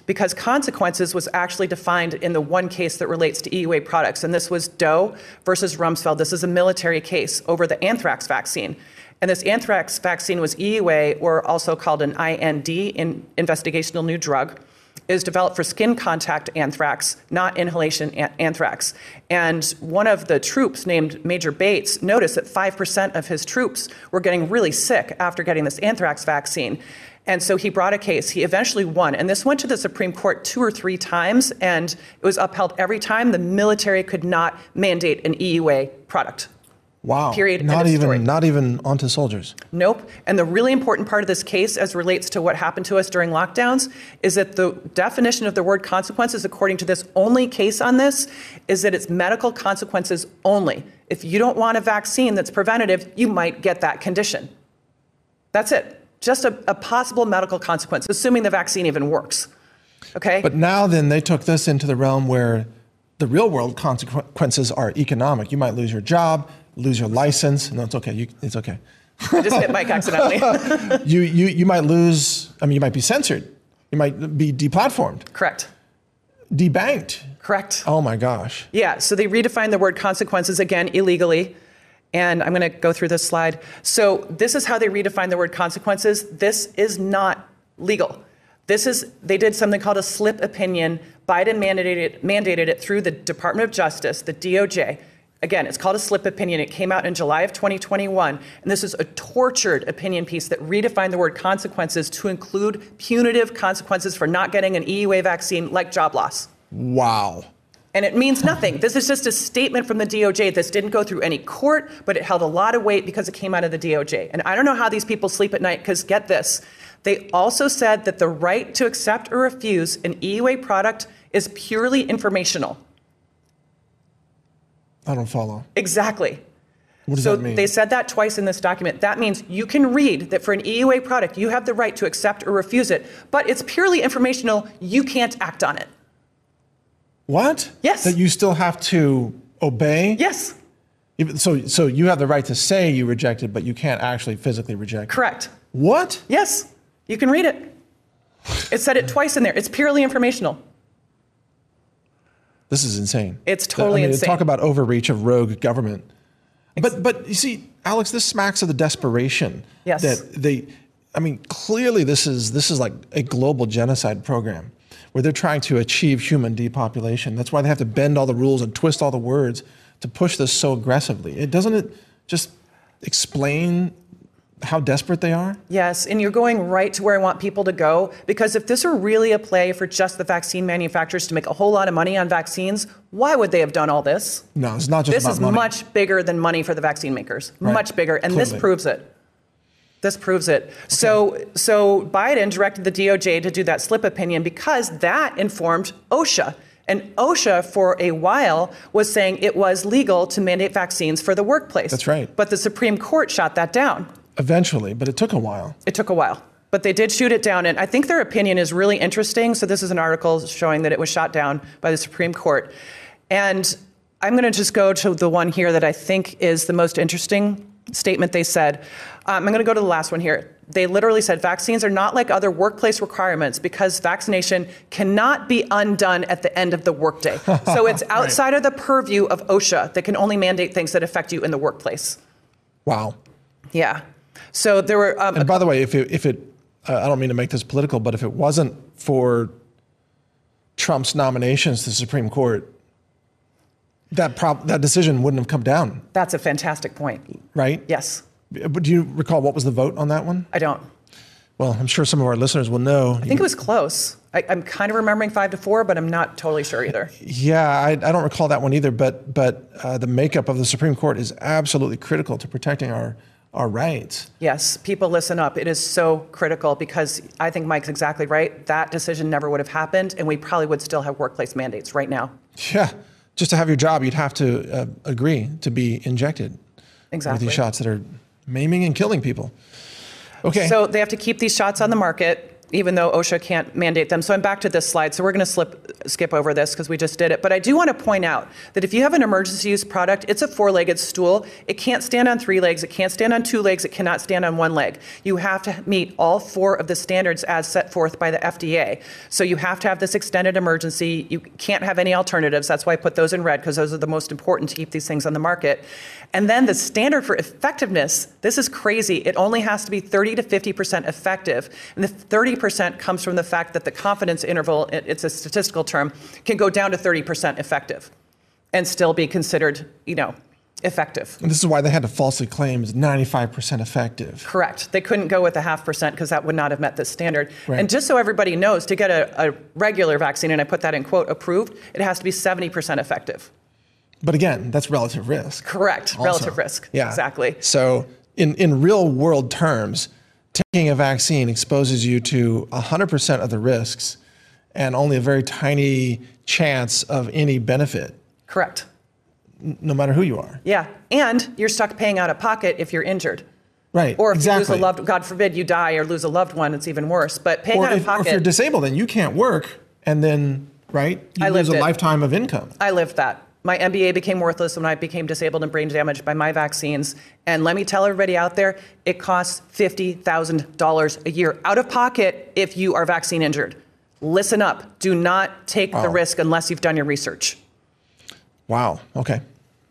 S2: because consequences was actually defined in the one case that relates to E U A products. And this was Doe versus Rumsfeld. This is a military case over the anthrax vaccine. And this anthrax vaccine was E U A, or also called an I N D, in investigational new drug. It is developed for skin contact anthrax, not inhalation anthrax. And one of the troops, named Major Bates, noticed that five percent of his troops were getting really sick after getting this anthrax vaccine. And so he brought a case. He eventually won. And this went to the Supreme Court two or three times, and it was upheld every time. The military could not mandate an E U A product.
S1: Wow.
S2: Period.
S1: Not even,
S2: story.
S1: not even onto soldiers.
S2: Nope. And the really important part of this case, as relates to what happened to us during lockdowns, is that the definition of the word consequences, according to this only case on this, is that it's medical consequences only. If you don't want a vaccine that's preventative, you might get that condition. That's it. Just a, a possible medical consequence, assuming the vaccine even works. Okay?
S1: But now then they took this into the realm where the real world consequences are economic. You might lose your job, lose your license. No, it's okay. You, it's okay.
S2: I just hit Mike accidentally.
S1: you, you, you might lose, I mean, you might be censored. You might be deplatformed.
S2: Correct.
S1: Debanked.
S2: Correct.
S1: Oh my gosh.
S2: Yeah, so they redefined the word consequences again illegally. And I'm going to go through this slide. So this is how they redefine the word consequences. This is not legal. This is, they did something called a slip opinion. Biden mandated it, mandated it through the Department of Justice, the D O J. Again, it's called a slip opinion. It came out in July of twenty twenty-one. And this is a tortured opinion piece that redefined the word consequences to include punitive consequences for not getting an E U A vaccine, like job loss.
S1: Wow.
S2: And it means nothing. This is just a statement from the D O J. This didn't go through any court, but it held a lot of weight because it came out of the D O J. And I don't know how these people sleep at night, because get this. They also said that the right to accept or refuse an E U A product is purely informational.
S1: I don't follow.
S2: Exactly.
S1: What does
S2: so
S1: that mean?
S2: They said that twice in this document. That means you can read that for an E U A product, you have the right to accept or refuse it, but it's purely informational. You can't act on it.
S1: What?
S2: Yes.
S1: That you still have to obey?
S2: Yes.
S1: Even- So, so you have the right to say you reject it, but you can't actually physically reject it.
S2: Correct.
S1: What?
S2: Yes. You can read it. It said it twice in there. It's purely informational.
S1: This is insane.
S2: It's totally
S1: I mean,
S2: insane.
S1: Talk about overreach of rogue government. But, but you see, Alex, this smacks of the desperation.
S2: Yes.
S1: That they, I mean, clearly this is this is like a global genocide program where they're trying to achieve human depopulation. That's why they have to bend all the rules and twist all the words to push this so aggressively. It doesn't it just explain how desperate they are?
S2: Yes, and you're going right to where I want people to go, because if this were really a play for just the vaccine manufacturers to make a whole lot of money on vaccines, why would they have done all this?
S1: No, it's not just
S2: this
S1: about
S2: is
S1: money.
S2: much bigger than money for the vaccine makers.
S1: Right.
S2: Much bigger, and
S1: Clearly.
S2: this proves it. This proves it. Okay. So, so Biden directed the D O J to do that slip opinion because that informed OSHA. And OSHA, for a while, was saying it was legal to mandate vaccines for the workplace.
S1: That's right.
S2: But the Supreme Court shot that down.
S1: Eventually, but it took a while.
S2: It took a while. But they did shoot it down. And I think their opinion is really interesting. So this is an article showing that it was shot down by the Supreme Court. And I'm going to just go to the one here that I think is the most interesting statement they said. Um, I'm going to go to the last one here. They literally said vaccines are not like other workplace requirements because vaccination cannot be undone at the end of the workday. So it's outside right. of the purview of OSHA that can only mandate things that affect you in the workplace.
S1: Wow.
S2: Yeah. So there were. Um,
S1: and by the way, if it, if it, uh, I don't mean to make this political, but if it wasn't for Trump's nominations to the Supreme Court, that prob- that decision wouldn't have come down.
S2: That's a fantastic point.
S1: Right?
S2: Yes.
S1: But do you recall what was the vote on that one?
S2: I don't.
S1: Well, I'm sure some of our listeners will know.
S2: I think it was close. I, I'm kind of remembering five to four, but I'm not totally sure either.
S1: Yeah, I, I don't recall that one either. But but uh, the makeup of the Supreme Court is absolutely critical to protecting our our rights.
S2: Yes, people listen up. It is so critical because I think Mike's exactly right. That decision never would have happened, and we probably would still have workplace mandates right now.
S1: Yeah, just to have your job, you'd have to uh, agree to be injected
S2: exactly.
S1: with these shots that are maiming and killing people. Okay.
S2: So they have to keep these shots on the market. even though OSHA can't mandate them. So I'm back to this slide. So we're going to slip, skip over this because we just did it. But I do want to point out that if you have an emergency use product, it's a four-legged stool. It can't stand on three legs. It can't stand on two legs. It cannot stand on one leg. You have to meet all four of the standards as set forth by the F D A. So you have to have this extended emergency. You can't have any alternatives. That's why I put those in red, because those are the most important to keep these things on the market. And then the standard for effectiveness, this is crazy. It only has to be thirty to fifty percent effective. And the thirty percent comes from the fact that the confidence interval, it's a statistical term, can go down to thirty percent effective and still be considered, you know, effective.
S1: And this is why they had to falsely claim it's ninety-five percent effective.
S2: Correct. They couldn't go with a half percent because that would not have met this standard.
S1: Right.
S2: And just so everybody knows, to get a, a regular vaccine, and I put that in quote, approved, it has to be seventy percent effective.
S1: But again, that's relative risk.
S2: Correct.
S1: Also.
S2: Relative risk.
S1: Yeah.
S2: Exactly.
S1: So in, in real world terms, taking a vaccine exposes you to one hundred percent of the risks and only a very tiny chance of any benefit.
S2: Correct.
S1: N- no matter who you are.
S2: Yeah. And you're stuck paying out of pocket if you're injured.
S1: Right.
S2: Or if
S1: exactly.
S2: you lose a loved, God forbid you die or lose a loved one, it's even worse. But paying
S1: or
S2: out
S1: if,
S2: of pocket.
S1: Or if you're disabled and you can't work, and then, right, you
S2: I
S1: lose
S2: lived
S1: a
S2: it.
S1: lifetime of income.
S2: I lived that. My M B A became worthless when I became disabled and brain damaged by my vaccines. And let me tell everybody out there, it costs fifty thousand dollars a year out of pocket if you are vaccine injured. Listen up. Do not take
S1: Wow.
S2: the risk unless you've done your research.
S1: Wow. Okay.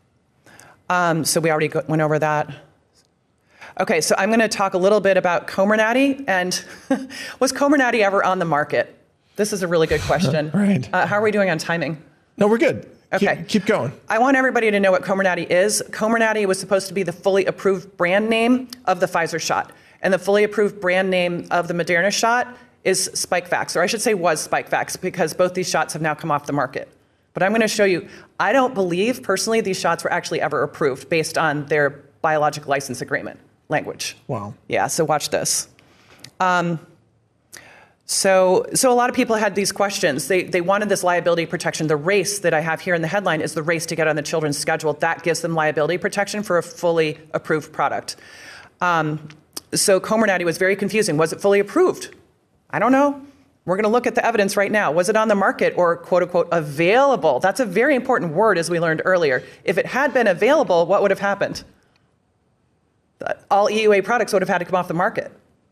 S2: Um, so we already go- went over that. Okay, so I'm going to talk a little bit about Comirnaty. And was Comirnaty ever on the market? This is a really good question.
S1: Right.
S2: Uh, how are we doing on timing?
S1: No, we're good.
S2: Okay.
S1: Keep, keep going.
S2: I want everybody to know what Comirnaty is. Comirnaty was supposed to be the fully approved brand name of the Pfizer shot. And the fully approved brand name of the Moderna shot is Spikevax, or I should say was Spikevax, because both these shots have now come off the market. But I'm going to show you, I don't believe personally these shots were actually ever approved based on their biologic license agreement language.
S1: Wow.
S2: Yeah, so watch this. Um, So, so a lot of people had these questions. They, they wanted this liability protection. The race that I have here in the headline is the race to get on the children's schedule. That gives them liability protection for a fully approved product. Um, so Comirnaty was very confusing. Was it fully approved? I don't know. We're going to look at the evidence right now. Was it on the market or quote unquote available? That's a very important word, as we learned earlier. If it had been available, what would have happened? All E U A products would have had to come off the market.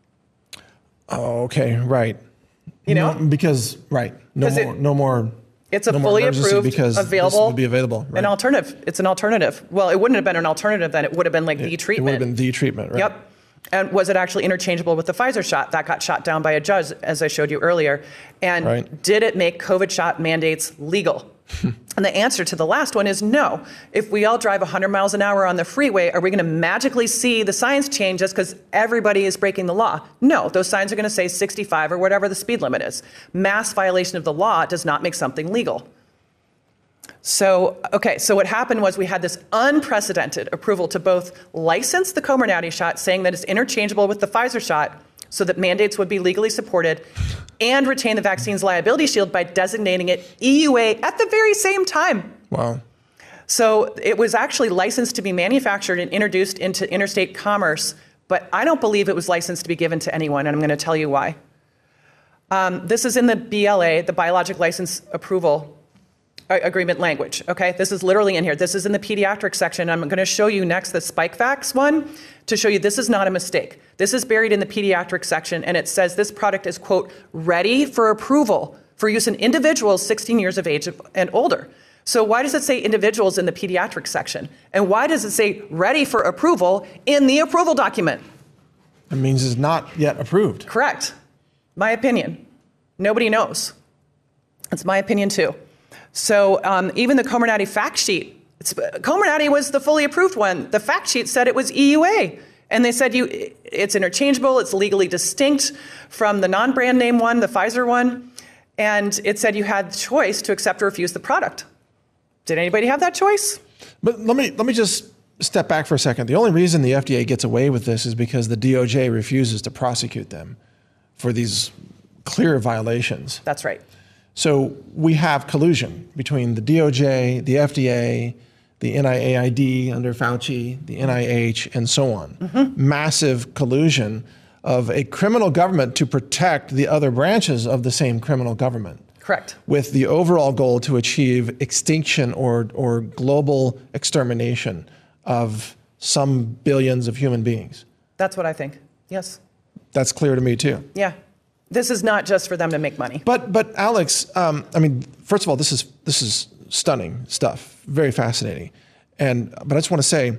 S1: Oh, okay. Right.
S2: You know?
S1: No, because, right. No
S2: 'Cause
S1: more,
S2: it-
S1: no more.
S2: It's a
S1: no more
S2: fully
S1: emergency
S2: approved,
S1: because
S2: available,
S1: this would be available. Right.
S2: an alternative. It's an alternative. Well, it wouldn't have been an alternative then. It would have been like
S1: It-
S2: the
S1: It
S2: treatment.
S1: would have been the treatment, right?
S2: Yep. And was it actually interchangeable with the Pfizer shot? That got shot down by a judge, as I showed you earlier. And
S1: Right.
S2: did it make COVID shot mandates legal? And the answer to the last one is no. If we all drive one hundred miles an hour on the freeway, are we going to magically see the signs change just because everybody is breaking the law? No, those signs are going to say sixty-five or whatever the speed limit is. Mass violation of the law does not make something legal. So, okay, so what happened was we had this unprecedented approval to both license the Comirnaty shot, saying that it's interchangeable with the Pfizer shot so that mandates would be legally supported, and retain the vaccine's liability shield by designating it E U A at the very same time.
S1: Wow.
S2: So it was actually licensed to be manufactured and introduced into interstate commerce, but I don't believe it was licensed to be given to anyone, and I'm going to tell you why. Um, this is in the B L A, the Biologic License Approval Agreement language, okay? This is literally in here. This is in the pediatric section. I'm going to show you next the Spikevax one to show you this is not a mistake. This is buried in the pediatric section, and it says this product is, quote, ready for approval for use in individuals sixteen years of age and older. So why does it say individuals in the pediatric section? And why does it say ready for approval in the approval document?
S1: It means it's not yet approved.
S2: Correct. My opinion. Nobody knows. It's my opinion too. So um, even the Comirnaty fact sheet, it's, Comirnaty was the fully approved one. The fact sheet said it was E U A. And they said you, it's interchangeable, it's legally distinct from the non-brand name one, the Pfizer one. And it said you had the choice to accept or refuse the product. Did anybody have that choice?
S1: But let me let me just step back for a second. The only reason the F D A gets away with this is because the D O J refuses to prosecute them for these clear violations.
S2: That's right.
S1: So we have collusion between the D O J, the F D A, the N I A I D under Fauci, the N I H, and so on. Mm-hmm. Massive collusion of a criminal government to protect the other branches of the same criminal government.
S2: Correct.
S1: With the overall goal to achieve extinction or, or global extermination of some billions of human beings.
S2: That's what I think. Yes.
S1: That's clear to me too.
S2: Yeah. This is not just for them to make money.
S1: But but Alex, um, I mean, first of all, this is this is stunning stuff, very fascinating, and but I just want to say,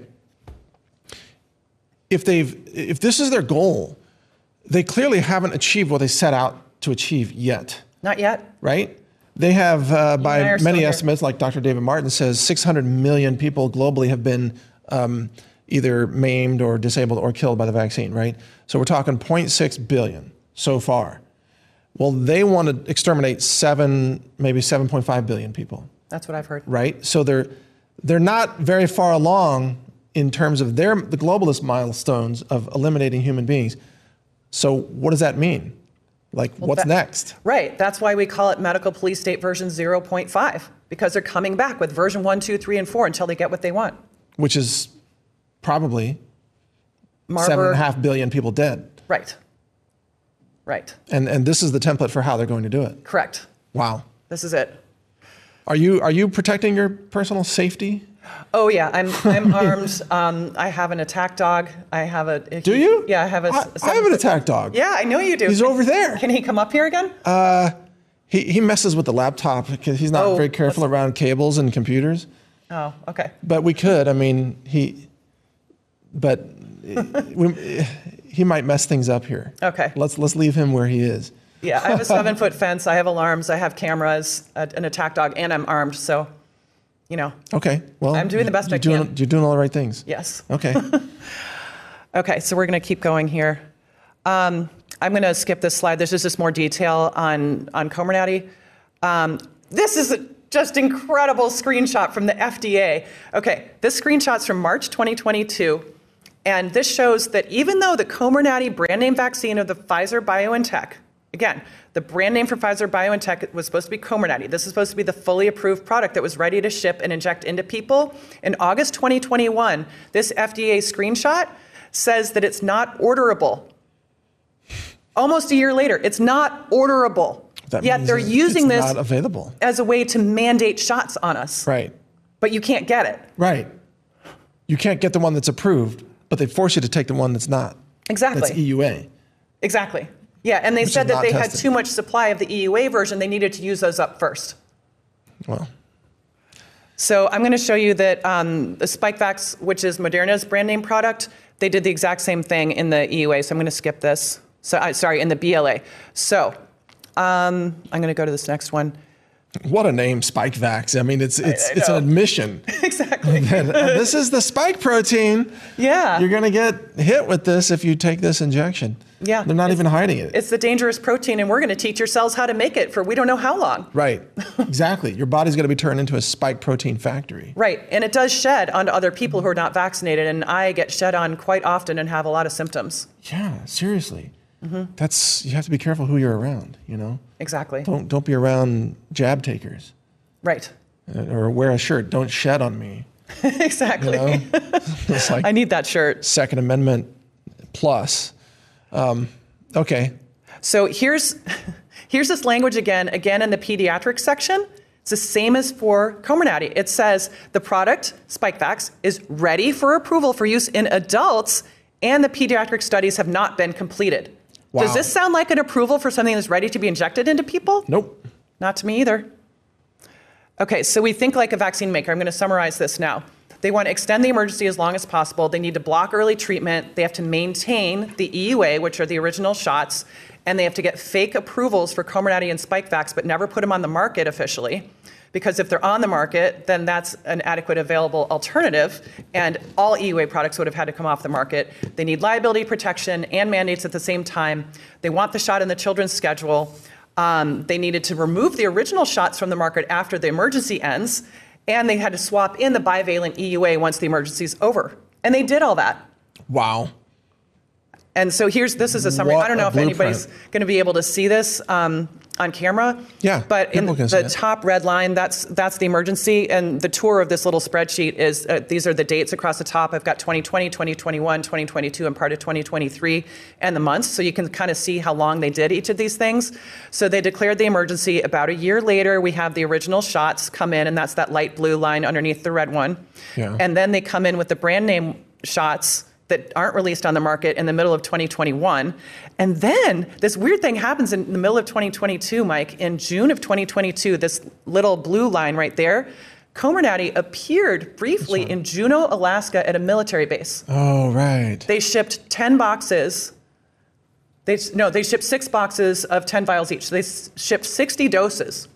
S1: if they've if this is their goal, they clearly haven't achieved what they set out to achieve yet.
S2: Not yet.
S1: Right? They have, uh, by many
S2: here.
S1: estimates, like Doctor David Martin says, six hundred million people globally have been um, either maimed or disabled or killed by the vaccine, right? So we're talking zero point six billion so far. Well, they want to exterminate seven, maybe seven point five billion people.
S2: That's what I've heard.
S1: Right? So they're they're not very far along in terms of their the globalist milestones of eliminating human beings. So what does that mean? Like, well, what's
S2: that,
S1: next?
S2: Right. That's why we call it Medical Police State version zero point five, because they're coming back with version one, two, three, and four until they get what they want.
S1: Which is probably
S2: Marburg.
S1: seven and a half billion people dead.
S2: Right. Right.
S1: And and this is the template for how they're going to do it.
S2: Correct.
S1: Wow.
S2: This is it.
S1: Are you are you protecting your personal safety?
S2: Oh yeah, I'm I'm armed. Um, I have an attack dog. I have a. a
S1: do you?
S2: Yeah, I have a.
S1: I, I have an attack dog.
S2: Yeah, I know you do.
S1: He's
S2: can,
S1: over there.
S2: Can he come up here again?
S1: Uh, he he messes with the laptop because he's not
S2: oh,
S1: very careful around cables and computers.
S2: Oh, okay.
S1: But we could. I mean, he. But we, he might mess things up here.
S2: Okay.
S1: Let's let's leave him where he is.
S2: Yeah, I have a seven foot fence. I have alarms. I have cameras, a, an attack dog, and I'm armed. So. You know.
S1: Okay. Well,
S2: I'm doing the best
S1: you're
S2: I
S1: doing,
S2: can.
S1: You're doing all the right things.
S2: Yes.
S1: Okay.
S2: Okay, so we're going to keep going here. Um, I'm going to skip this slide. There's just, just more detail on, on Comirnaty. Um, this is a just incredible screenshot from the F D A. Okay, this screenshot's from March twenty twenty-two, and this shows that even though the Comirnaty brand name vaccine of the Pfizer-BioNTech, again, the brand name for Pfizer-BioNTech was supposed to be Comirnaty. This is supposed to be the fully approved product that was ready to ship and inject into people. In August twenty twenty-one, this F D A screenshot says that it's not orderable. Almost a year later, it's not orderable.
S1: That
S2: Yet they're
S1: it's,
S2: using
S1: it's
S2: this
S1: not available.
S2: as a way to mandate shots on us.
S1: Right.
S2: But you can't get it.
S1: Right. You can't get the one that's approved, but they force you to take the one that's not.
S2: Exactly.
S1: That's E U A.
S2: Exactly. Yeah, and they
S1: Which
S2: said
S1: is
S2: that they
S1: tested.
S2: had too much supply of the E U A version. They needed to use those up first.
S1: Well.
S2: So I'm going to show you that um, the Spikevax, which is Moderna's brand name product, they did the exact same thing in the E U A. So I'm going to skip this. So uh, sorry, in the B L A. So um, I'm going to go to this next one.
S1: What a name, Spikevax. I mean, it's it's
S2: I, I
S1: it's an
S2: know.
S1: admission.
S2: Exactly.
S1: that, uh, this is the spike protein.
S2: Yeah.
S1: You're going to get hit with this if you take this injection.
S2: Yeah.
S1: They're not
S2: It's-
S1: even hiding it.
S2: It's the dangerous protein, and we're going to teach your cells how to make it for we don't know how long.
S1: Right. Exactly. Your body's going to be turned into a spike protein factory.
S2: Right. And it does shed onto other people who are not vaccinated, and I get shed on quite often and have a lot of symptoms.
S1: Yeah, seriously. Mm-hmm. That's you have to be careful who you're around, you know?
S2: Exactly.
S1: Don't don't be around jab takers.
S2: Right.
S1: Uh, Or wear a shirt, don't shed on me.
S2: Exactly.
S1: You know? It's like
S2: I need that shirt.
S1: Second Amendment plus. Um, okay.
S2: So here's here's this language again, again in the pediatric section. It's the same as for Comirnaty. It says the product, Spikevax, is ready for approval for use in adults, and the pediatric studies have not been completed.
S1: Wow.
S2: Does this sound like an approval for something that's ready to be injected into people?
S1: Nope.
S2: Not to me either. Okay, so we think like a vaccine maker. I'm going to summarize this now. They want to extend the emergency as long as possible. They need to block early treatment. They have to maintain the E U A, which are the original shots, and they have to get fake approvals for Comirnaty and Spikevax, but never put them on the market officially. Because if they're on the market, then that's an adequate available alternative, and all E U A products would have had to come off the market. They need liability protection and mandates at the same time. They want the shot in the children's schedule. Um, they needed to remove the original shots from the market after the emergency ends, and they had to swap in the bivalent E U A once the emergency is over. And they did all that.
S1: Wow.
S2: And so here's, this is a summary.
S1: What
S2: I don't know
S1: a
S2: if anybody's
S1: blueprint.
S2: going to be able to see this. Um, on camera.
S1: Yeah,
S2: But in
S1: people can see
S2: the
S1: it.
S2: top red line, that's that's the emergency. And the tour of this little spreadsheet is, uh, these are the dates across the top. I've got twenty twenty, twenty twenty-one, twenty twenty-two, and part of twenty twenty-three, and the months. So you can kind of see how long they did each of these things. So they declared the emergency. About a year later, we have the original shots come in, and that's that light blue line underneath the red one.
S1: Yeah.
S2: And then they come in with the brand name shots that aren't released on the market in the middle of twenty twenty-one. And then this weird thing happens in the middle of twenty twenty-two, Mike. In June of twenty twenty-two, this little blue line right there, Comirnaty appeared briefly in Juneau, Alaska at a military base.
S1: Oh, right.
S2: They shipped ten boxes. They, no, they shipped six boxes of ten vials each. So they s- shipped sixty doses.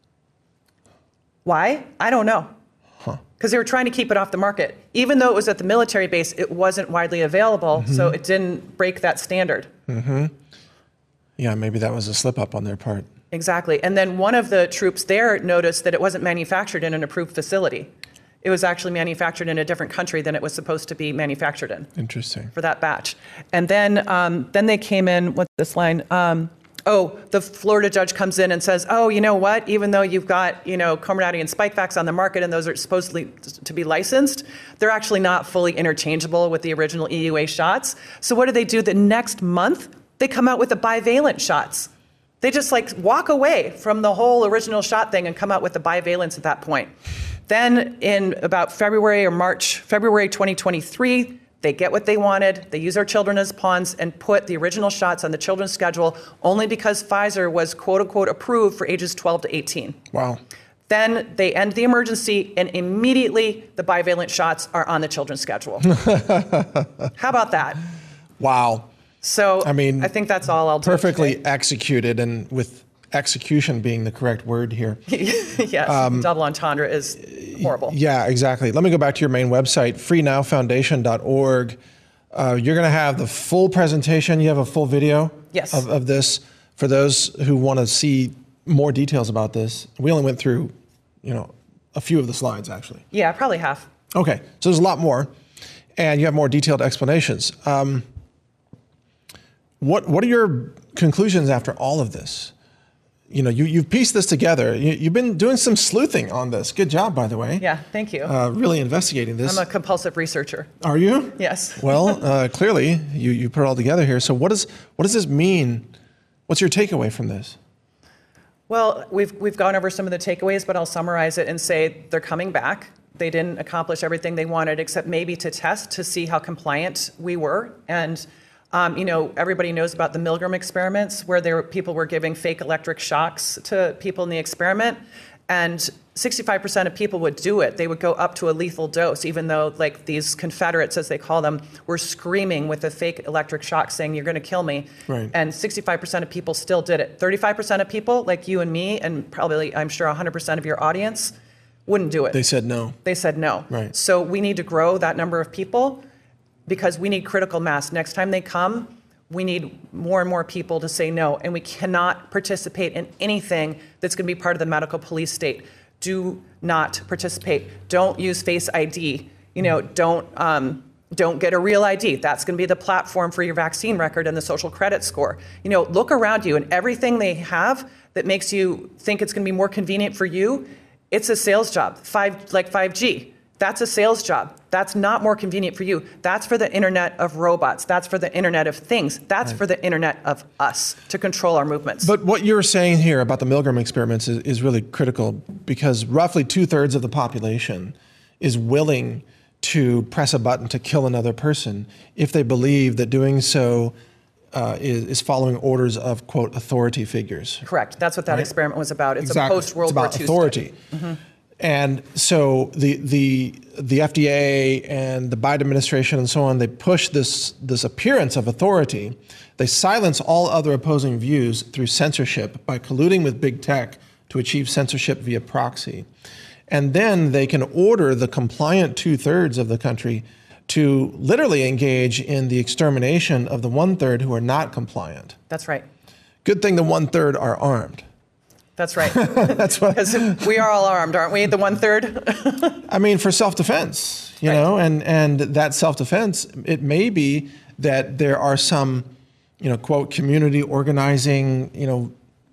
S2: Why? I don't know. Because they were trying to keep it off the market. Even though it was at the military base, it wasn't widely available, mm-hmm. so it didn't break that standard.
S1: Mm-hmm. Yeah, maybe that was a slip up on their part.
S2: Exactly. And then one of the troops there noticed that it wasn't manufactured in an approved facility. It was actually manufactured in a different country than it was supposed to be manufactured in.
S1: Interesting.
S2: For that batch. And then um, then they came in, what's this line? Um, Oh, the Florida judge comes in and says, oh, you know what? Even though you've got, you know, Comirnaty and Spikevax on the market and those are supposedly to be licensed, they're actually not fully interchangeable with the original E U A shots. So what do they do? The next month, they come out with the bivalent shots. They just like walk away from the whole original shot thing and come out with the bivalents at that point. Then in about February or March, February twenty twenty-three, they get what they wanted. They use our children as pawns and put the original shots on the children's schedule only because Pfizer was quote unquote approved for ages twelve to eighteen.
S1: Wow.
S2: Then they end the emergency and immediately the bivalent shots are on the children's schedule. How about that?
S1: Wow.
S2: So
S1: I mean,
S2: I think that's all I'll do.
S1: Perfectly executed, and with execution being the correct word here.
S2: Yes, um, double entendre is horrible.
S1: Yeah, exactly. Let me go back to your main website, free now foundation dot org. Uh, you're going to have the full presentation. You have a full video
S2: yes.
S1: of, of this for those who want to see more details about this. We only went through, you know, a few of the slides, actually.
S2: Yeah, probably half.
S1: Okay, so there's a lot more, and you have more detailed explanations. Um, what what are your conclusions after all of this? You know, you, you've pieced this together. You, you've been doing some sleuthing on this. Good job, by the way.
S2: Yeah, thank you.
S1: Uh, really investigating this.
S2: I'm a compulsive researcher.
S1: Are you?
S2: Yes.
S1: Well, uh, clearly, you, you put it all together here. So what, is, what does this mean? What's your takeaway from this?
S2: Well, we've, we've gone over some of the takeaways, but I'll summarize it and say they're coming back. They didn't accomplish everything they wanted, except maybe to test to see how compliant we were. And Um, you know, everybody knows about the Milgram experiments where there were, people were giving fake electric shocks to people in the experiment. And sixty-five percent of people would do it. They would go up to a lethal dose, even though like these Confederates, as they call them, were screaming with the fake electric shock saying, you're going to kill me.
S1: Right.
S2: And sixty-five percent of people still did it. thirty-five percent of people, like you and me, and probably, I'm sure, one hundred percent of your audience, wouldn't do it.
S1: They said no.
S2: They said no.
S1: Right.
S2: So we need to grow that number of people, because we need critical mass. Next time they come, we need more and more people to say no. And we cannot participate in anything that's going to be part of the medical police state. Do not participate. Don't use Face I D. You know, don't um, don't get a real I D. That's going to be the platform for your vaccine record and the social credit score. You know, look around you, and everything they have that makes you think it's going to be more convenient for you, it's a sales job. Five like five G. That's a sales job. That's not more convenient for you. That's for the internet of robots. That's for the internet of things. That's right. For the internet of us to control our movements.
S1: But what you're saying here about the Milgram experiments is, is really critical, because roughly two thirds of the population is willing to press a button to kill another person if they believe that doing so uh, is, is following orders of, quote, authority figures.
S2: Correct. That's what that right? experiment was about. It's
S1: exactly.
S2: a post-World War Two
S1: authority.
S2: Mm-hmm.
S1: And so the the the F D A and the Biden administration and so on, they push this this appearance of authority. They silence all other opposing views through censorship by colluding with big tech to achieve censorship via proxy. And then they can order the compliant two-thirds of the country to literally engage in the extermination of the one-third who are not compliant.
S2: That's right.
S1: Good thing the one-third are armed.
S2: That's right.
S1: That's what.
S2: Because we are all armed, aren't we? The one third.
S1: I mean, for self-defense, you right. know, and and that self-defense, it may be that there are some, you know, quote, community organizing, you know,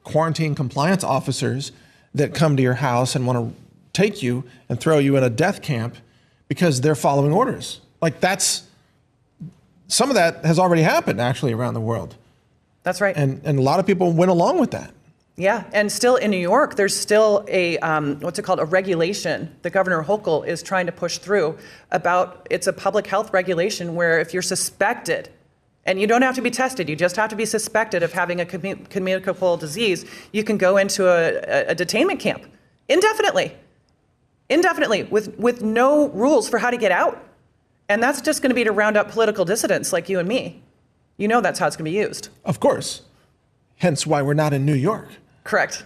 S1: quarantine compliance officers that come to your house and want to take you and throw you in a death camp because they're following orders. Like that's, some of that has already happened actually around the world.
S2: That's right.
S1: And, and a lot of people went along with that.
S2: Yeah, and still in New York, there's still a, um, what's it called, a regulation that Governor Hochul is trying to push through about, it's a public health regulation where if you're suspected, and you don't have to be tested, you just have to be suspected of having a commu- communicable disease, you can go into a, a detainment camp indefinitely, indefinitely, with, with no rules for how to get out. And that's just going to be to round up political dissidents like you and me. You know that's how it's going to be used.
S1: Of course. Hence why we're not in New York.
S2: Correct.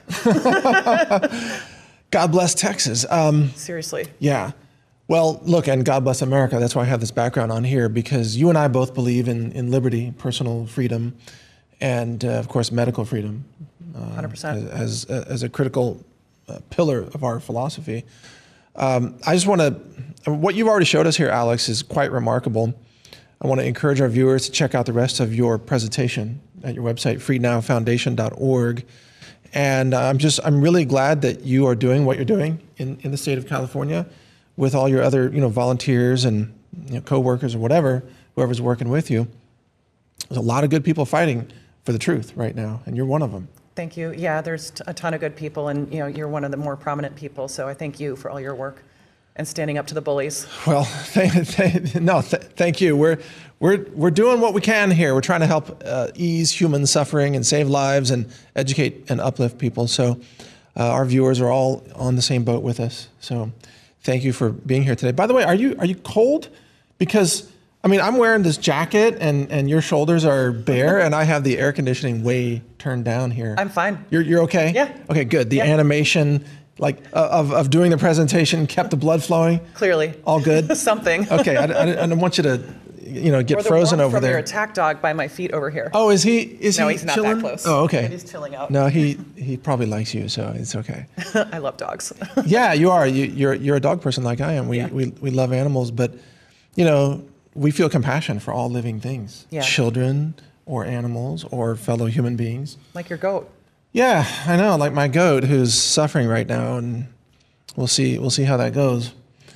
S1: God bless Texas. Um,
S2: Seriously.
S1: Yeah. Well, look, and God bless America. That's why I have this background on here, because you and I both believe in, in liberty, personal freedom, and, uh, of course, medical freedom uh,
S2: one hundred percent.
S1: as, as, as a critical uh, pillar of our philosophy. Um, I just want to, what you've already showed us here, Alex, is quite remarkable. I want to encourage our viewers to check out the rest of your presentation at your website, free now foundation dot org. And I'm just, I'm really glad that you are doing what you're doing in, in the state of California with all your other, you know, volunteers and you know, co-workers or whatever, whoever's working with you. There's a lot of good people fighting for the truth right now, and you're one of them.
S2: Thank you. Yeah, there's a ton of good people, and you know, you're one of the more prominent people. So I thank you for all your work and standing up to the bullies.
S1: Well, thank, thank, no, th- thank you. We're we're we're doing what we can here. We're trying to help uh, ease human suffering and save lives and educate and uplift people. So uh, our viewers are all on the same boat with us. So thank you for being here today. By the way, are you are you cold? Because I mean, I'm wearing this jacket and, and your shoulders are bare, and I have the air conditioning way turned down here.
S2: I'm fine.
S1: You're you're okay?
S2: Yeah.
S1: Okay, good. The
S2: yeah.
S1: animation. Like uh, of of doing the presentation kept the blood flowing.
S2: Clearly,
S1: all good.
S2: Something.
S1: Okay, I, I, I don't want you to, you know, get
S2: or the
S1: frozen
S2: warmth
S1: over
S2: from
S1: there.
S2: Your attack dog by my feet over here.
S1: Oh, is he? Is
S2: no,
S1: he?
S2: he's not
S1: chilling?
S2: that close.
S1: Oh, okay.
S2: He's chilling out.
S1: No, he he probably likes you, so it's okay.
S2: I love dogs.
S1: Yeah, you are. You, you're you're a dog person like I am. We
S2: yeah.
S1: we we love animals, but you know, we feel compassion for all living things,
S2: yeah.
S1: children or animals or fellow human beings.
S2: Like your goat.
S1: Yeah, I know. Like my goat, who's suffering right now, and we'll see. We'll see how that goes.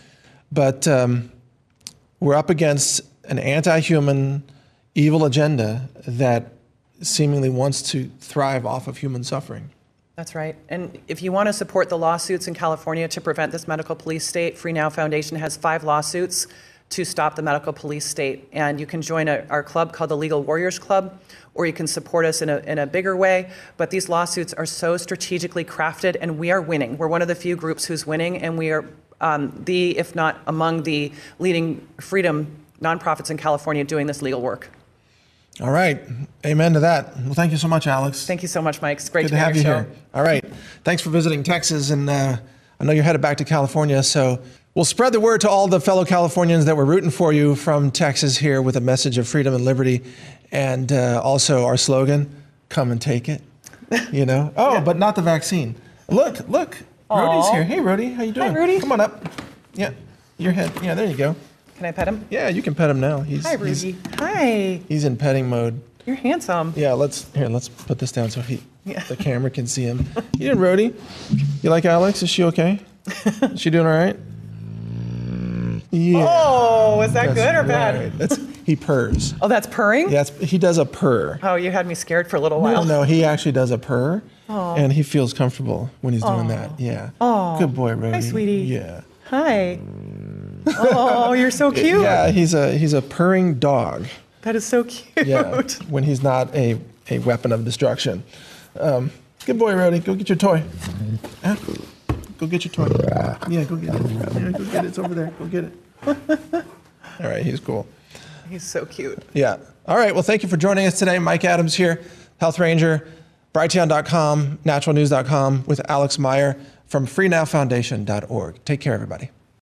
S1: But um, we're up against an anti-human, evil agenda that seemingly wants to thrive off of human suffering.
S2: That's right. And if you want to support the lawsuits in California to prevent this medical police state, Free Now Foundation has five lawsuits to stop the medical police state. And you can join a, our club called the Legal Warriors Club, or you can support us in a, in a bigger way. But these lawsuits are so strategically crafted, and we are winning. We're one of the few groups who's winning, and we are um, the, if not among the leading freedom nonprofits in California doing this legal work.
S1: All right. Amen to that. Well, thank you so much, Alex.
S2: Thank you so much, Mike. It's great
S1: Good
S2: to,
S1: to have
S2: be
S1: you
S2: on your show.
S1: here. All right. Thanks for visiting Texas. And uh, I know you're headed back to California, so we'll spread the word to all the fellow Californians that were rooting for you from Texas here with a message of freedom and liberty. And uh, also our slogan, come and take it. You know? Oh, yeah. But not the vaccine. Look, look. Rudy's here. Hey, Rudy. How you doing?
S2: Hi, Rudy.
S1: Come on up. Yeah. Your head. Yeah, there you go.
S2: Can I pet him?
S1: Yeah, you can pet him now. He's,
S2: Hi, Rudy.
S1: He's,
S2: Hi.
S1: He's in petting mode.
S2: You're handsome.
S1: Yeah, let's here. Let's put this down so he,
S2: yeah.
S1: the camera can see him. You doing, Rody? You like Alex? Is she okay? Is she doing all right? Yeah.
S2: Oh, is that
S1: That's
S2: good or
S1: right.
S2: bad?
S1: That's he purrs.
S2: Oh, that's purring?
S1: Yeah, he does a purr.
S2: Oh, you had me scared for a little while.
S1: No, no, he actually does a purr,
S2: Aww.
S1: and he feels comfortable when he's doing
S2: Aww.
S1: that. Yeah.
S2: Oh,
S1: good boy, Rody.
S2: Hi, sweetie.
S1: Yeah.
S2: Hi. Oh, you're so cute.
S1: Yeah, he's a he's a purring dog.
S2: That is so cute.
S1: Yeah, when he's not a, a weapon of destruction. Um, good boy, Rody. Go get your toy. Huh? Go get your toy. Yeah, go get it. Yeah, go get it. It's over there. Go get it. All right, he's cool.
S2: He's so cute.
S1: Yeah. All right, well, thank you for joining us today. Mike Adams here, Health Ranger, Brighteon dot com, Natural News dot com with Alex Meyer from free now foundation dot org. Take care, everybody.